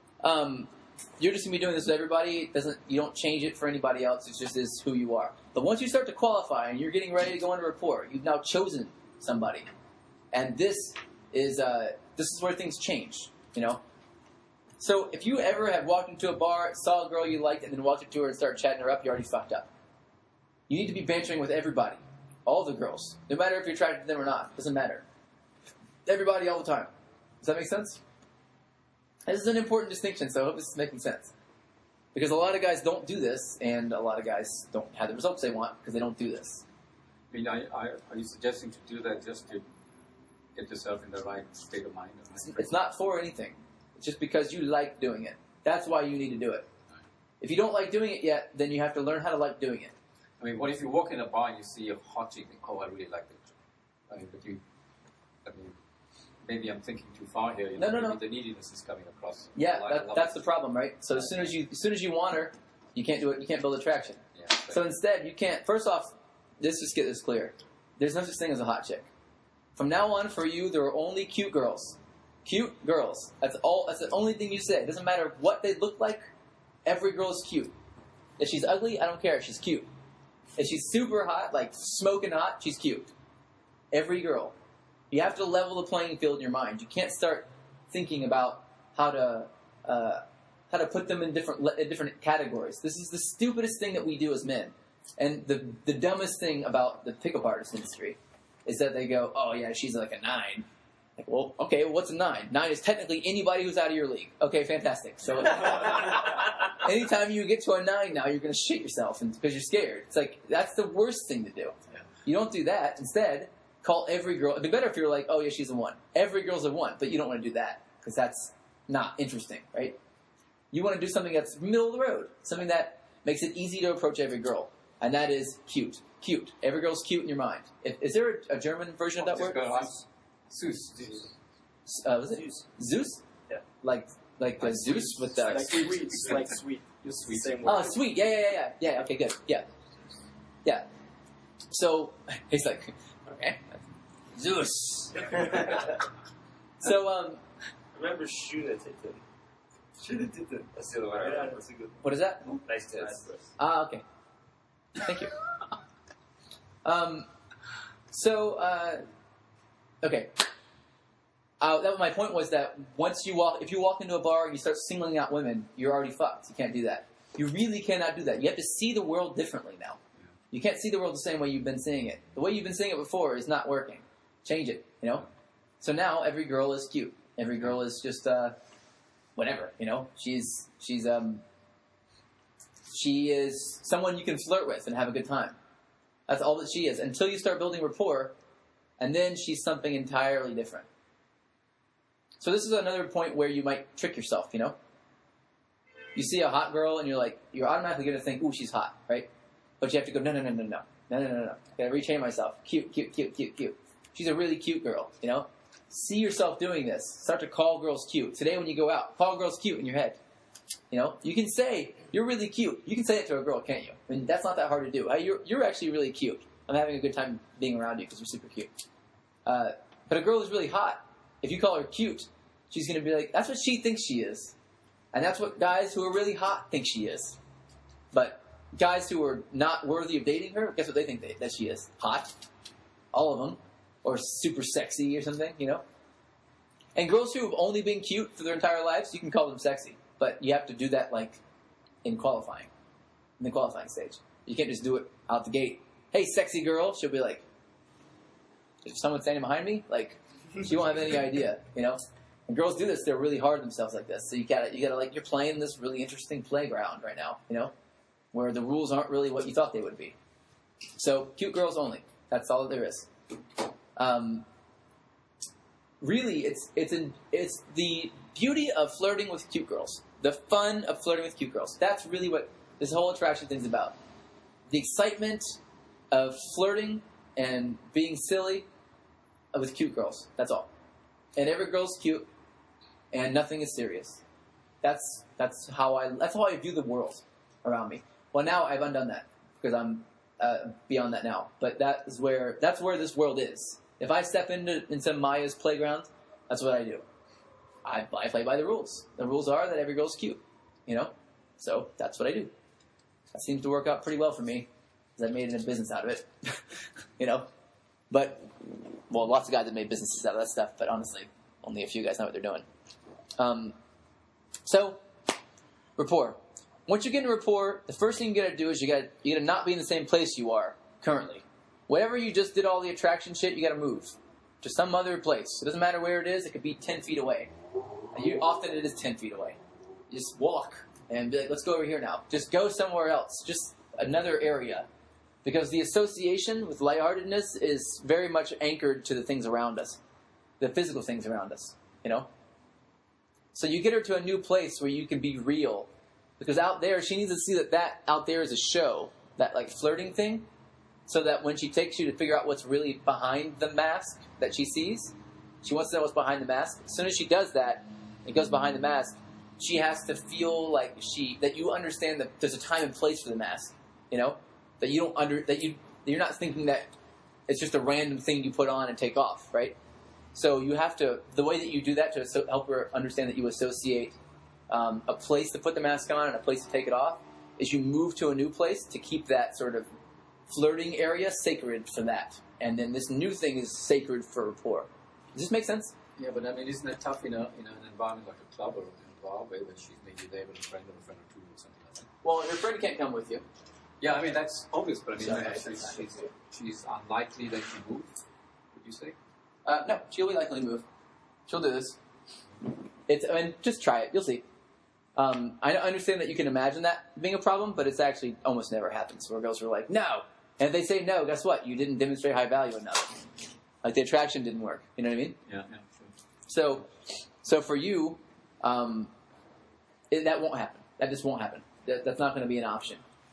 you're just gonna be doing this with everybody. You don't change it for anybody else. It just is who you are. But once you start to qualify and you're getting ready to go into rapport, you've now chosen somebody, and this is where things change, you know? So if you ever have walked into a bar, saw a girl you liked, and then walked up to her and started chatting her up, you already fucked up. You need to be bantering with everybody. All the girls. No matter if you're attracted to them or not. Doesn't matter. Everybody all the time. Does that make sense? This is an important distinction, so I hope this is making sense. Because a lot of guys don't do this, and a lot of guys don't have the results they want because they don't do this. I mean, are you suggesting to do that just to get yourself in the right state of mind? It's not for anything. It's just because you like doing it. That's why you need to do it. If you don't like doing it yet, then you have to learn how to like doing it. I mean, what if you walk in a bar and you see a hot chick and I really like that? I mean, maybe I'm thinking too far here. You know, No. The neediness is coming across. Yeah, that's the problem, right? So as soon as you want her, you can't do it. You can't build attraction. Yeah, So instead, you can't. First off, let's just get this clear. There's no such thing as a hot chick. From now on, for you, there are only cute girls. Cute girls. That's all. That's the only thing you say. It doesn't matter what they look like. Every girl is cute. If she's ugly, I don't care. She's cute. If she's super hot, like smoking hot, she's cute. Every girl. You have to level the playing field in your mind. You can't start thinking about how to put them in different categories. This is the stupidest thing that we do as men. And the dumbest thing about the pickup artist industry is that they go, oh yeah, she's like a 9. Like, well, okay, what's a 9? 9 is technically anybody who's out of your league. Okay, fantastic. So anytime you get to a 9 now, you're going to shit yourself because you're scared. It's like, that's the worst thing to do. Yeah. You don't do that. Instead, call every girl. It'd be better if you were like, oh yeah, she's a 1. Every girl's a 1, but you don't want to do that because that's not interesting, right? You want to do something that's middle of the road, something that makes it easy to approach every girl, and that is cute. Cute. Every girl's cute in your mind. Is there a German version of that word? Zeus. Was it Zeus? Yeah. Like Zeus with the Like sweet, like sweet. Just sweet. Same oh word. sweet yeah okay good yeah. So he's like okay Zeus. So Remember Schunetitten. That's the other one. Yeah, that's a good what is that? Nice tits. Ah okay. Thank you. Okay. That was my point. Was that if you walk into a bar and you start singling out women, you're already fucked. You can't do that. You really cannot do that. You have to see the world differently now. You can't see the world the same way you've been seeing it. The way you've been seeing it before is not working. Change it. So now every girl is cute. Every girl is just whatever. She is someone you can flirt with and have a good time. That's all that she is. Until you start building rapport, and then she's something entirely different. So this is another point where you might trick yourself, You see a hot girl and you're automatically going to think, ooh, she's hot, right? But you have to go, no. I gotta retrain myself. Cute. She's a really cute girl, See yourself doing this. Start to call girls cute. Today when you go out, call girls cute in your head. You can say, you're really cute. You can say it to a girl, can't you? I mean, that's not that hard to do. You're actually really cute. I'm having a good time being around you because you're super cute. But a girl is really hot. If you call her cute, she's going to be like, that's what she thinks she is. And that's what guys who are really hot think she is. But guys who are not worthy of dating her, guess what they think that she is? Hot. All of them. Or super sexy or something, And girls who have only been cute for their entire lives, you can call them sexy. But you have to do that, in qualifying. In the qualifying stage. You can't just do it out the gate. Hey, sexy girl. She'll be like, is someone standing behind me? She won't have any idea, And girls do this. They're really hard on themselves like this. So you gotta you're playing this really interesting playground right now, where the rules aren't really what you thought they would be. So, cute girls only. That's all that there is. Really, it's the beauty of flirting with cute girls. The fun of flirting with cute girls. That's really what this whole attraction thing's about. The excitement of flirting and being silly with cute girls. That's all. And every girl's cute, and nothing is serious. That's how I view the world around me. Well, now I've undone that because I'm beyond that now. But that's where this world is. If I step into Maya's playground, that's what I do. I play by the rules. The rules are that every girl's cute, So that's what I do. That seems to work out pretty well for me because I made a business out of it, But lots of guys have made businesses out of that stuff. But honestly, only a few guys know what they're doing. So rapport. Once you get in rapport, the first thing you got to do is you got to not be in the same place you are currently. Wherever you just did all the attraction shit, you got to move to some other place. It doesn't matter where it is. It could be 10 feet away. And often it is 10 feet away. You just walk and be like, let's go over here now. Just go somewhere else. Just another area. Because the association with lightheartedness is very much anchored to the things around us. The physical things around us, So you get her to a new place where you can be real. Because out there, she needs to see that out there is a show. That flirting thing. So that when she takes you to figure out what's really behind the mask that she sees, she wants to know what's behind the mask. As soon as she does that, it goes behind the mask, she has to feel that you understand that there's a time and place for the mask. That you're not thinking that it's just a random thing you put on and take off, right? So you have to, the way that you do that to help her understand that you associate a place to put the mask on and a place to take it off, is you move to a new place to keep that sort of flirting area sacred for that. And then this new thing is sacred for rapport. Does this make sense? Yeah, but isn't it tough in an environment like a club or in a bar where she's maybe there with a friend or two or something like that? Well, your friend can't come with you. Yeah, that's obvious, but she's unlikely that she move, would you say? No, she'll be likely to move. She'll do this. Just try it. You'll see. I understand that you can imagine that being a problem, but it's actually almost never happens where girls are like, no. And if they say no, guess what? You didn't demonstrate high value enough. The attraction didn't work. You know what I mean? Yeah, sure. So for you, that won't happen. That just won't happen. That's not going to be an option.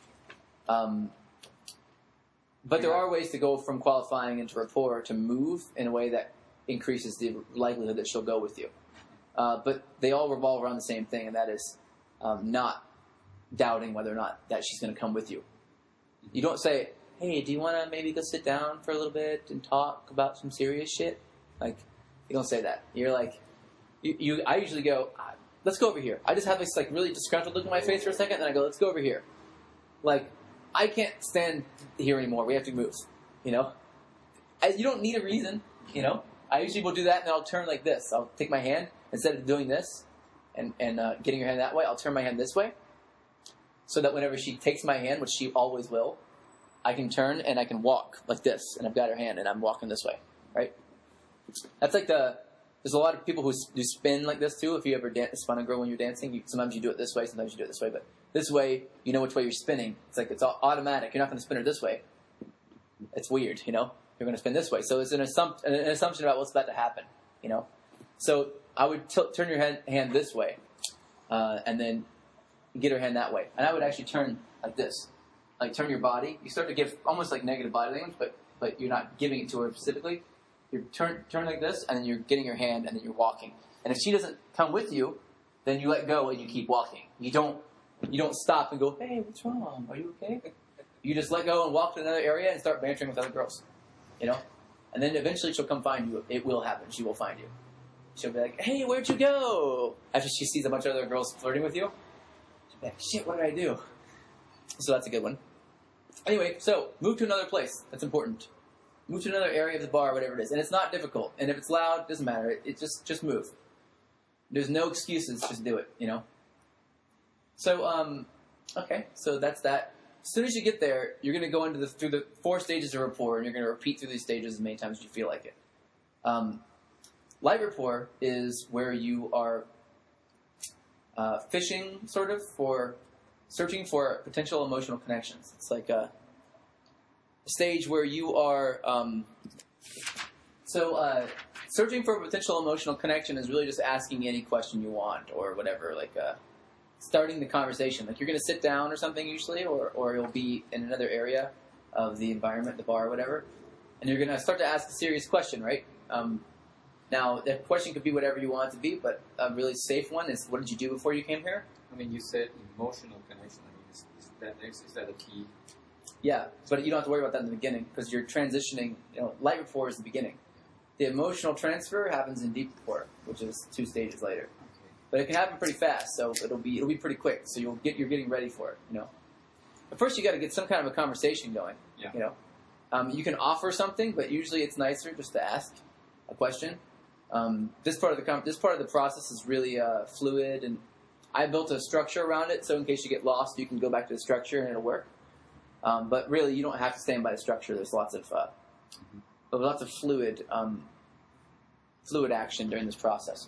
But there are ways to go from qualifying into rapport to move in a way that increases the likelihood that she'll go with you. But they all revolve around the same thing, and that is not doubting whether or not that she's going to come with you. You don't say, hey, do you want to maybe go sit down for a little bit and talk about some serious shit? You don't say that. You're like, I usually go, let's go over here. I just have this really disgruntled look on my face for a second, and then I go, let's go over here. I can't stand here anymore. We have to move. You know, you don't need a reason. You know, I usually will do that, and then I'll turn like this. I'll take my hand instead of doing this and getting her hand that way. I'll turn my hand this way, so that whenever she takes my hand, which she always will, I can turn and I can walk like this, and I've got her hand, and I'm walking this way, right? That's like there's a lot of people who do spin like this too. If you ever spun a girl when you're dancing, sometimes you do it this way, sometimes you do it this way, but this way, you know which way you're spinning. It's like it's all automatic. You're not going to spin her this way. It's weird, you know? You're going to spin this way. So it's an assumption about what's about to happen, you know? So I would turn your hand this way, and then get her hand that way. And I would actually turn like this. Like turn your body. You start to give almost like negative body language, but you're not giving it to her specifically. You turn like this, and then you're getting your hand, and then you're walking. And if she doesn't come with you, then you let go and you keep walking. You don't stop and go, hey, what's wrong? Are you okay? You just let go and walk to another area and start bantering with other girls. You know? And then eventually she'll come find you. It will happen. She will find you. She'll be like, hey, where'd you go? After she sees a bunch of other girls flirting with you, she'll be like, shit, what did I do? So that's a good one. Anyway, so move to another place. That's important. Move to another area of the bar, whatever it is. And it's not difficult. And if it's loud, it doesn't matter. It just move. There's no excuses. Just do it, you know? So, okay. So that's that. As soon as you get there, you're going to go through the 4 stages of rapport, and you're going to repeat through these stages as many times as you feel like it. Light rapport is where you are fishing, sort of, searching for potential emotional connections. It's like a stage where you are... searching for a potential emotional connection is really just asking any question you want or whatever, like starting the conversation. Like you're going to sit down or something usually, or you'll be in another area of the environment, the bar or whatever, and you're going to start to ask a serious question, right? Now, that question could be whatever you want it to be, but a really safe one is, what did you do before you came here? I mean, you said emotional connection. I mean, is that a key? Yeah, but you don't have to worry about that in the beginning because you're transitioning. You know, light rapport is the beginning. The emotional transfer happens in deep rapport, which is 2 stages later. Okay. But it can happen pretty fast, so it'll be pretty quick. So you're getting ready for it. You know, but first you got to get some kind of a conversation going. Yeah. You know, you can offer something, but usually it's nicer just to ask a question. This part of the process is really fluid, and I built a structure around it. So in case you get lost, you can go back to the structure and it'll work. But really, you don't have to stand by the structure. There's lots of fluid action during this process.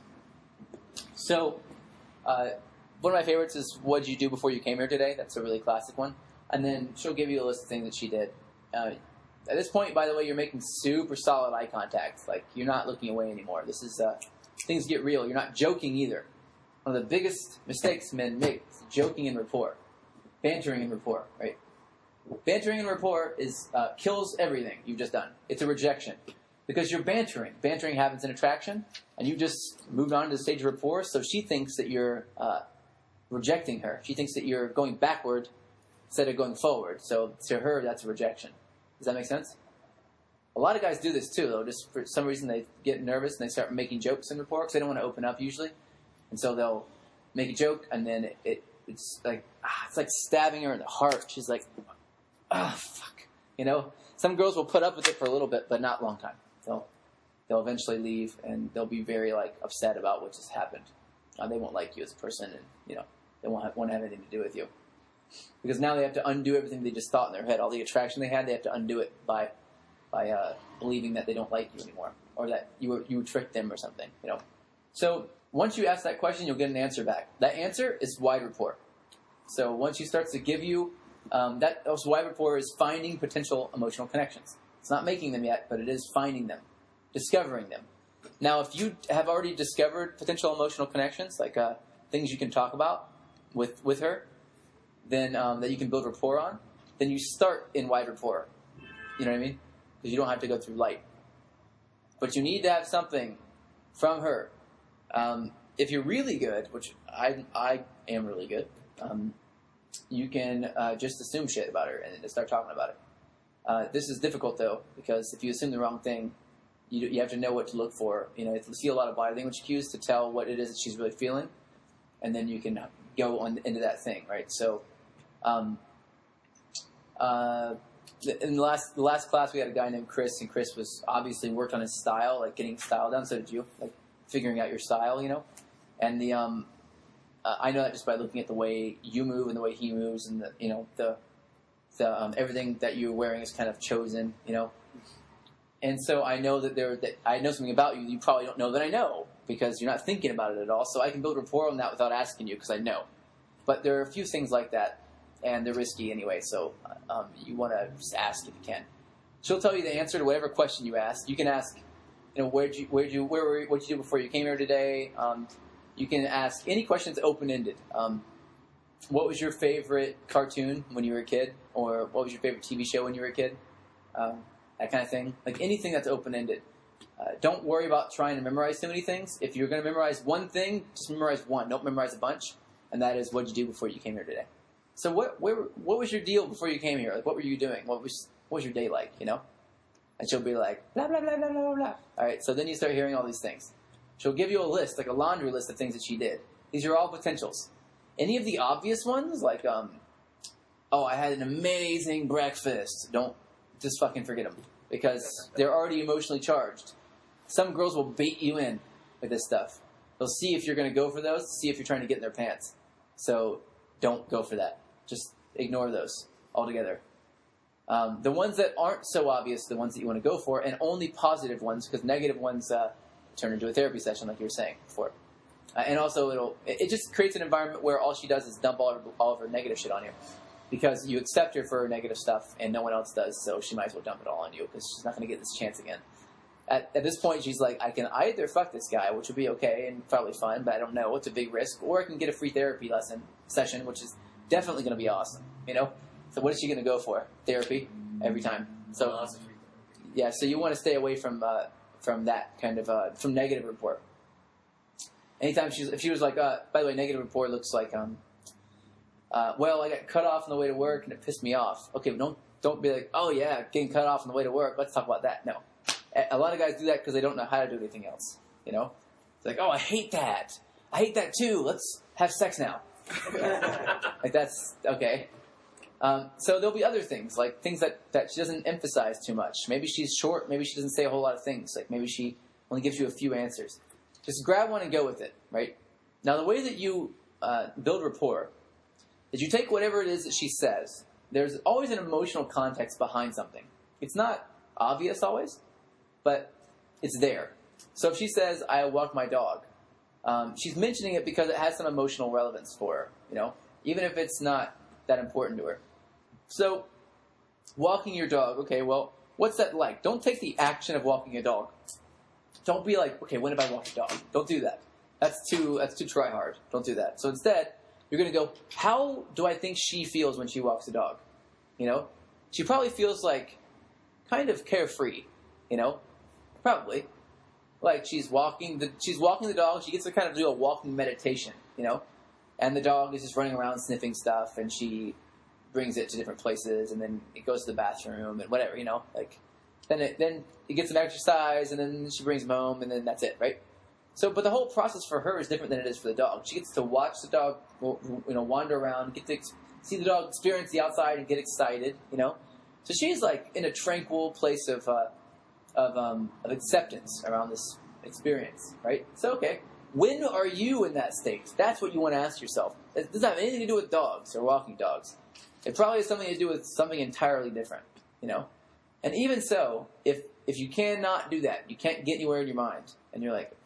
So, one of my favorites is, what did you do before you came here today? That's a really classic one. And then she'll give you a list of things that she did. At this point, by the way, you're making super solid eye contact. Like, you're not looking away anymore. This is, things get real. You're not joking either. One of the biggest mistakes men make is joking in rapport. Bantering in rapport, right? Bantering in rapport kills everything you've just done. It's a rejection. Because you're bantering. Bantering happens in attraction, and you just moved on to the stage of rapport, so she thinks that you're rejecting her. She thinks that you're going backward instead of going forward. So to her, that's a rejection. Does that make sense? A lot of guys do this too, though. Just for some reason, they get nervous and they start making jokes in rapport because they don't want to open up usually. And so they'll make a joke, and then it's like stabbing her in the heart. She's like, fuck. You know? Some girls will put up with it for a little bit, but not a long time. They'll eventually leave, and they'll be very upset about what just happened. They won't like you as a person, and they won't have anything to do with you because now they have to undo everything they just thought in their head. All the attraction they had, they have to undo it by believing that they don't like you anymore, or that you tricked them or something. So once you ask that question, you'll get an answer back. That answer is wide rapport. So once she starts to give you that wide rapport is finding potential emotional connections. It's not making them yet, but it is finding them, discovering them. Now, if you have already discovered potential emotional connections, like things you can talk about with her, then that you can build rapport on, then you start in wide rapport. You know what I mean? Because you don't have to go through light. But you need to have something from her. If you're really good, which I am really good, you can just assume shit about her and then start talking about it. This is difficult, though, because if you assume the wrong thing, you have to know what to look for. You have to see a lot of body language cues to tell what it is that she's really feeling, and then you can go into that thing, right? So In the last class, we had a guy named Chris, and Chris was obviously worked on his style, like getting style down. So did you, like figuring out your style, you know. And the I know that just by looking at the way you move and the way he moves, and the everything that you're wearing is kind of chosen, you know. And so I know that I know something about you you probably don't know that I know because you're not thinking about it at all. So I can build rapport on that without asking you because I know. But there are a few things like that, and they're risky anyway. So you want to just ask if you can. She'll tell you the answer to whatever question you ask. You can ask, what'd you do before you came here today? You can ask any questions open-ended. What was your favorite cartoon when you were a kid? Or what was your favorite TV show when you were a kid? That kind of thing. Like anything that's open-ended. Don't worry about trying to memorize too many things. If you're going to memorize one thing, just memorize one. Don't memorize a bunch. And that is, what'd you do before you came here today? So what was your deal before you came here? Like, what were you doing? What was your day like, And she'll be like, blah, blah, blah, blah, blah, blah. All right, so then you start hearing all these things. She'll give you a list, like a laundry list of things that she did. These are all potentials. Any of the obvious ones, like, I had an amazing breakfast. Don't just fucking forget them because they're already emotionally charged. Some girls will bait you in with this stuff. They'll see if you're going to go for those, see if you're trying to get in their pants. So don't go for that. Just ignore those altogether. The ones that aren't so obvious, the ones that you want to go for, and only positive ones, because negative ones turn into a therapy session, like you were saying before. And also, it just creates an environment where all she does is dump all of her negative shit on you. Because you accept her for her negative stuff, and no one else does, so she might as well dump it all on you, because she's not going to get this chance again. At this point, she's like, I can either fuck this guy, which would be okay and probably fun, but I don't know, it's a big risk, or I can get a free therapy session, which is definitely going to be awesome, So what is she going to go for? Therapy every time. So yeah, so you want to stay away from that kind of from negative rapport. Anytime if she was like, by the way, negative rapport looks like well, I got cut off on the way to work and it pissed me off. Okay, but don't be like, oh yeah, getting cut off on the way to work. Let's talk about that. No, a lot of guys do that because they don't know how to do anything else. It's like, oh, I hate that. I hate that too. Let's have sex now. Like that's okay. So there'll be other things, like things that she doesn't emphasize too much. Maybe she's short. Maybe she doesn't say a whole lot of things. Like maybe she only gives you a few answers. Just grab one and go with it, right? Now, the way that you build rapport is you take whatever it is that she says. There's always an emotional context behind something. It's not obvious always, but it's there. So if she says, I walk my dog, she's mentioning it because it has some emotional relevance for her, even if it's not that important to her. So, walking your dog, okay, well, what's that like? Don't take the action of walking a dog. Don't be like, okay, when have I walked a dog? Don't do that. That's too try hard. Don't do that. So instead, you're going to go, how do I think she feels when she walks a dog? She probably feels like kind of carefree, probably. Like she's walking the dog. She gets to kind of do a walking meditation, and the dog is just running around sniffing stuff, and she brings it to different places, and then it goes to the bathroom and whatever, like then it gets some exercise, and then she brings him home, and then that's it, right? So, but the whole process for her is different than it is for the dog. She gets to watch the dog, wander around, get to see the dog experience the outside and get excited, So she's like in a tranquil place of acceptance around this experience, right? So, okay, when are you in that state? That's what you want to ask yourself. It doesn't have anything to do with dogs or walking dogs. It probably has something to do with something entirely different, And even so, if you cannot do that, you can't get anywhere in your mind, and you're like,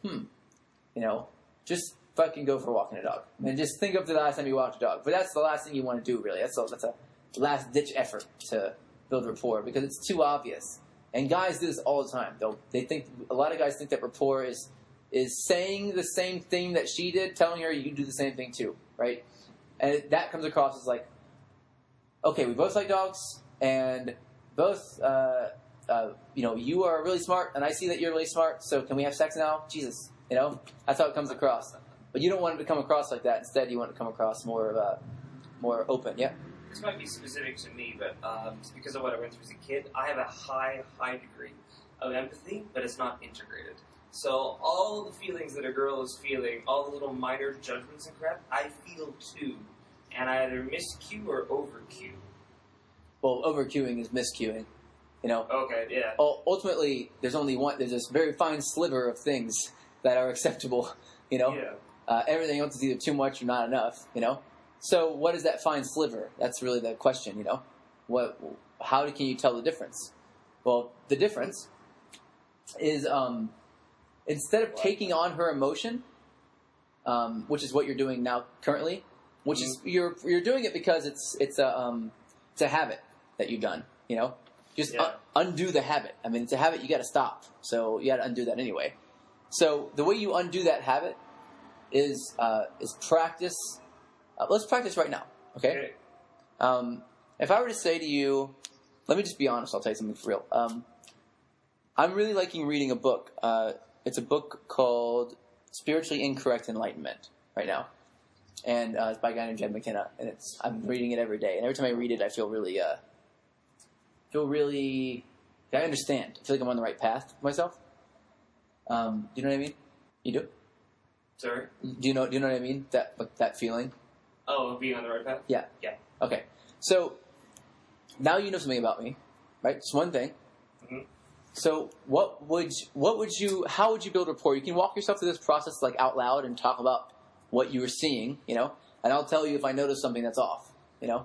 just fucking go for walking a dog. And just think of the last time you walked a dog. But that's the last thing you want to do, really. That's a last-ditch effort to build rapport, because it's too obvious. And guys do this all the time. A lot of guys think that rapport is saying the same thing that she did, telling her you can do the same thing too, right? And that comes across as like, okay, we both like dogs, and both, you are really smart, and I see that you're really smart, so can we have sex now? Jesus, that's how it comes across. But you don't want it to come across like that. Instead, you want it to come across more open, yeah? This might be specific to me, but just because of what I went through as a kid, I have a high degree of empathy, but it's not integrated. So all the feelings that a girl is feeling, all the little minor judgments and crap, I feel too. And I either miscue or overcue. well, over-cueing is mis-cueing. You know, Okay, yeah. ultimately, there's only one. There's this very fine sliver of things that are acceptable. You know, Yeah. everything else is either too much or not enough. You know, so what is that fine sliver? That's really the question. You know, how can you tell the difference? Well, the difference is instead of taking on her emotion, which is what you're doing now currently, which is you're doing it because it's a habit that you've done. You know, just undo the habit. I mean, it's a habit you got to stop. So you got to undo that anyway. So the way you undo that habit is practice. Let's practice right now, okay? If I were to say to you, let me just be honest. I'll tell you something for real. I'm really liking reading a book. It's a book called Spiritually Incorrect Enlightenment right now, and it's by a guy named Jed McKenna. And I'm reading it every day, and every time I read it, I feel really. I understand. I feel like I'm on the right path myself. Do you know what I mean? You do? Sorry? Do you know what I mean? That feeling? Oh, being on the right path? Yeah. Yeah. Okay. So, now you know something about me, right? It's one thing. Mm-hmm. So, how would you build rapport? You can walk yourself through this process like out loud and talk about what you were seeing, you know? And I'll tell you if I notice something that's off, you know?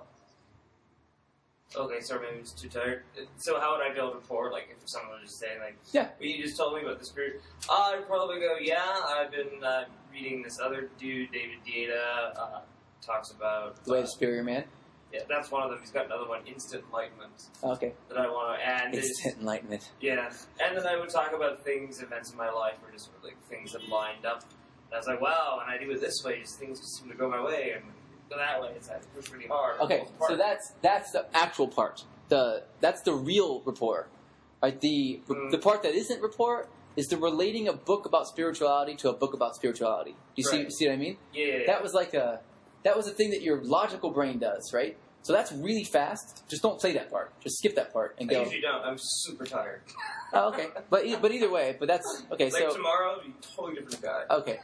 Okay, sorry, maybe I'm just too tired. So how would I build rapport? Like, if someone was just saying, like, Yeah. well, you just told me about the spirit. I'd probably go, yeah, I've been reading this other dude, David Dieta, talks about... The Way of Superior Man? Yeah, that's one of them. He's got another one, Instant Enlightenment, Okay. that I want to add. Instant enlightenment. Yeah, and then I would talk about events in my life, or just sort of like things that lined up. And I was like, wow, and I do it this way, things just seem to go my way, and go that way. It's I have to push really hard. Okay, so that's the actual part. That's the real rapport, right? The part that isn't rapport is the relating a book about spirituality to a book about spirituality. Do you see what I mean? Yeah. That was a thing that your logical brain does, right? So that's really fast. Just don't say that part. Just skip that part and I go. usually don't. I'm super tired. Oh, okay, but either way, but that's okay. Like so tomorrow, I'll be a totally different guy. okay.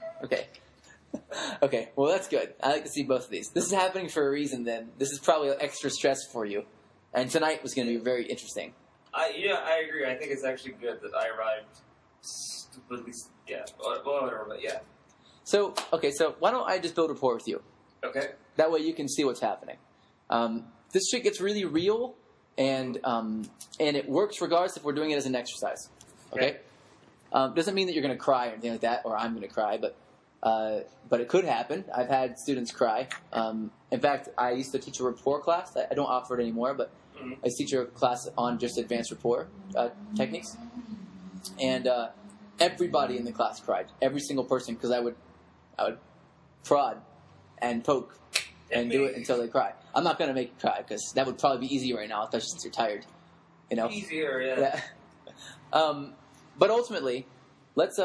Okay, well that's good. I like to see both of these. This is happening for a reason then. This is probably extra stress for you. And tonight was going to be very interesting. I agree. I think it's actually good that I arrived stupidly. Yeah, well, whatever, but yeah. So why don't I just build rapport with you? Okay. That way you can see what's happening. This shit gets really real, and it works regardless if we're doing it as an exercise. Okay? Doesn't mean that you're going to cry or anything like that, or I'm going to cry, but it could happen. I've had students cry. In fact, I used to teach a rapport class. I don't offer it anymore, but I used to teach a class on just advanced rapport techniques. And everybody in the class cried. Every single person, because I would prod and poke and do it until they cry. I'm not going to make you cry, because that would probably be easy right now, especially since you're tired. You know? Easier, yeah. But ultimately, let's...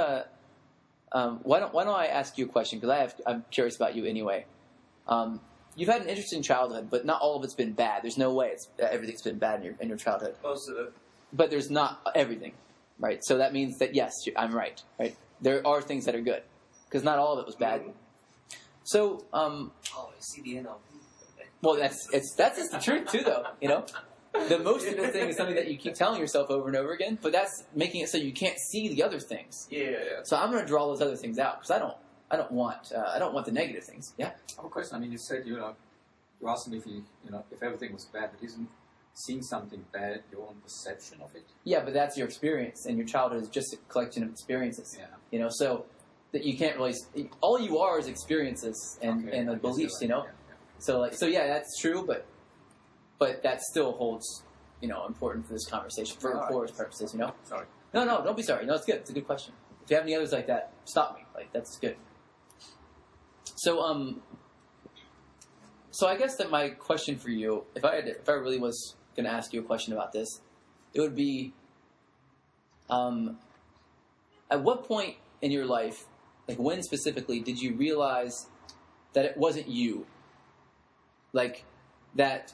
why don't I ask you a question? Because I'm curious about you anyway. You've had an interesting childhood, but not all of it's been bad. There's no way everything's been bad in your childhood. Most of it. But there's not everything, right? So that means that yes, I'm right? There are things that are good, because not all of it was bad. So, I see the NLP. well, that's just the truth too, though. You know, the most of the thing is something that you keep telling yourself over and over again, but that's making it so you can't see the other things. Yeah. So I'm going to draw those other things out, because I don't want the negative things. Yeah. I have a question. I mean, you said you asked me if everything was bad, but isn't seeing something bad your own perception of it? Yeah, but that's your experience, and your childhood is just a collection of experiences. Yeah. You know, so that you can't really. All you are is experiences and the beliefs. You know. Yeah. So yeah, that's true, but that still holds, important for this conversation for rapport's purposes. You know. Sorry. No, don't be sorry. No, it's good. It's a good question. If you have any others like that, stop me. That's good. So so I guess that my question for you, if I really was going to ask you a question about this, it would be, at what point in your life, like when specifically, did you realize that it wasn't you? Like that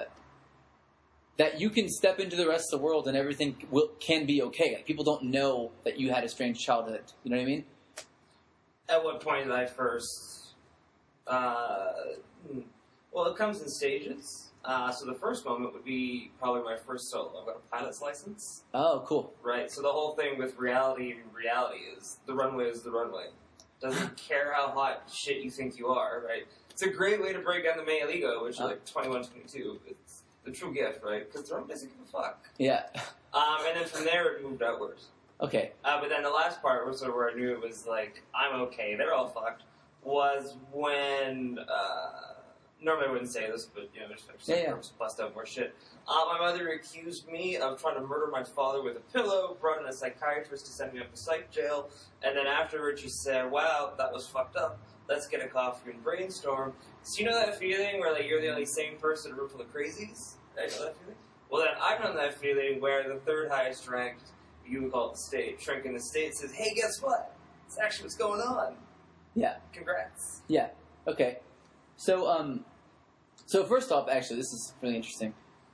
you can step into the rest of the world and everything can be okay. Like people don't know that you had a strange childhood. You know what I mean? At what point did I first... well, it comes in stages. So the first moment would be probably my first solo. I've got a pilot's license, Oh, cool. right? So the whole thing with reality is the runway is the runway. Doesn't care how hot shit you think you are, right? It's a great way to break down the male ego, which is like 21, 22. It's the true gift, right? Because the runway doesn't give a fuck. Yeah. And then from there, it moved outwards. Okay. But then the last part was sort of where I knew it was like, I'm okay, they're all fucked, was when, normally I wouldn't say this, but, you know, just bust out more shit. My mother accused me of trying to murder my father with a pillow, brought in a psychiatrist to send me up to psych jail, and then afterwards she said, wow, that was fucked up. Let's get a coffee and brainstorm. So you know that feeling where, like, you're the only sane person in a room full of crazies? I know that feeling? Well, then I've known that feeling where the third highest ranked, you would call it the state, shrink in the state, says, hey, guess what? It's actually what's going on. Yeah. Congrats. Yeah. Okay. So, so first off, actually, this is really interesting.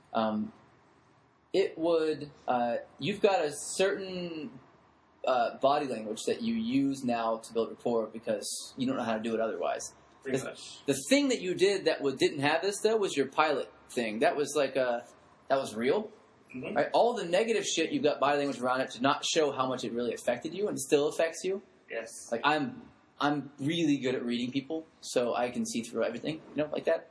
It would, you've got a certain body language that you use now to build rapport because you don't know how to do it otherwise. Pretty much. The thing that you did that didn't have this, though, was your pilot thing. That was like that was real. Mm-hmm. Right? All the negative shit, you've got body language around it to not show how much it really affected you, and it still affects you. Yes. Like, I'm really good at reading people, so I can see through everything, you know, like that.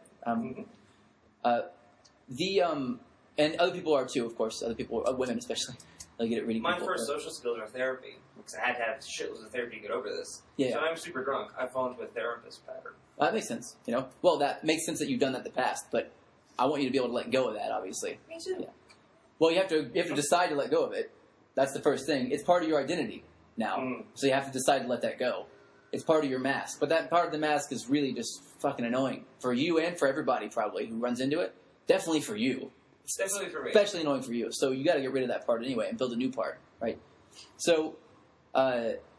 And other people are too, of course. Other people, women especially, they get at reading My people. first social skills are therapy, because I had to have shitloads of therapy to get over this. Yeah. So I'm super drunk. I fall into a therapist pattern. That makes sense, you know. Well, that makes sense that you've done that in the past, but I want you to be able to let go of that, obviously. Me too. Yeah. Well, you have to decide to let go of it. That's the first thing. It's part of your identity now, so you have to decide to let that go. It's part of your mask, but that part of the mask is really just fucking annoying for you and for everybody probably who runs into it. Definitely for you. It's definitely for me. Especially annoying for you. So you got to get rid of that part anyway and build a new part, right? So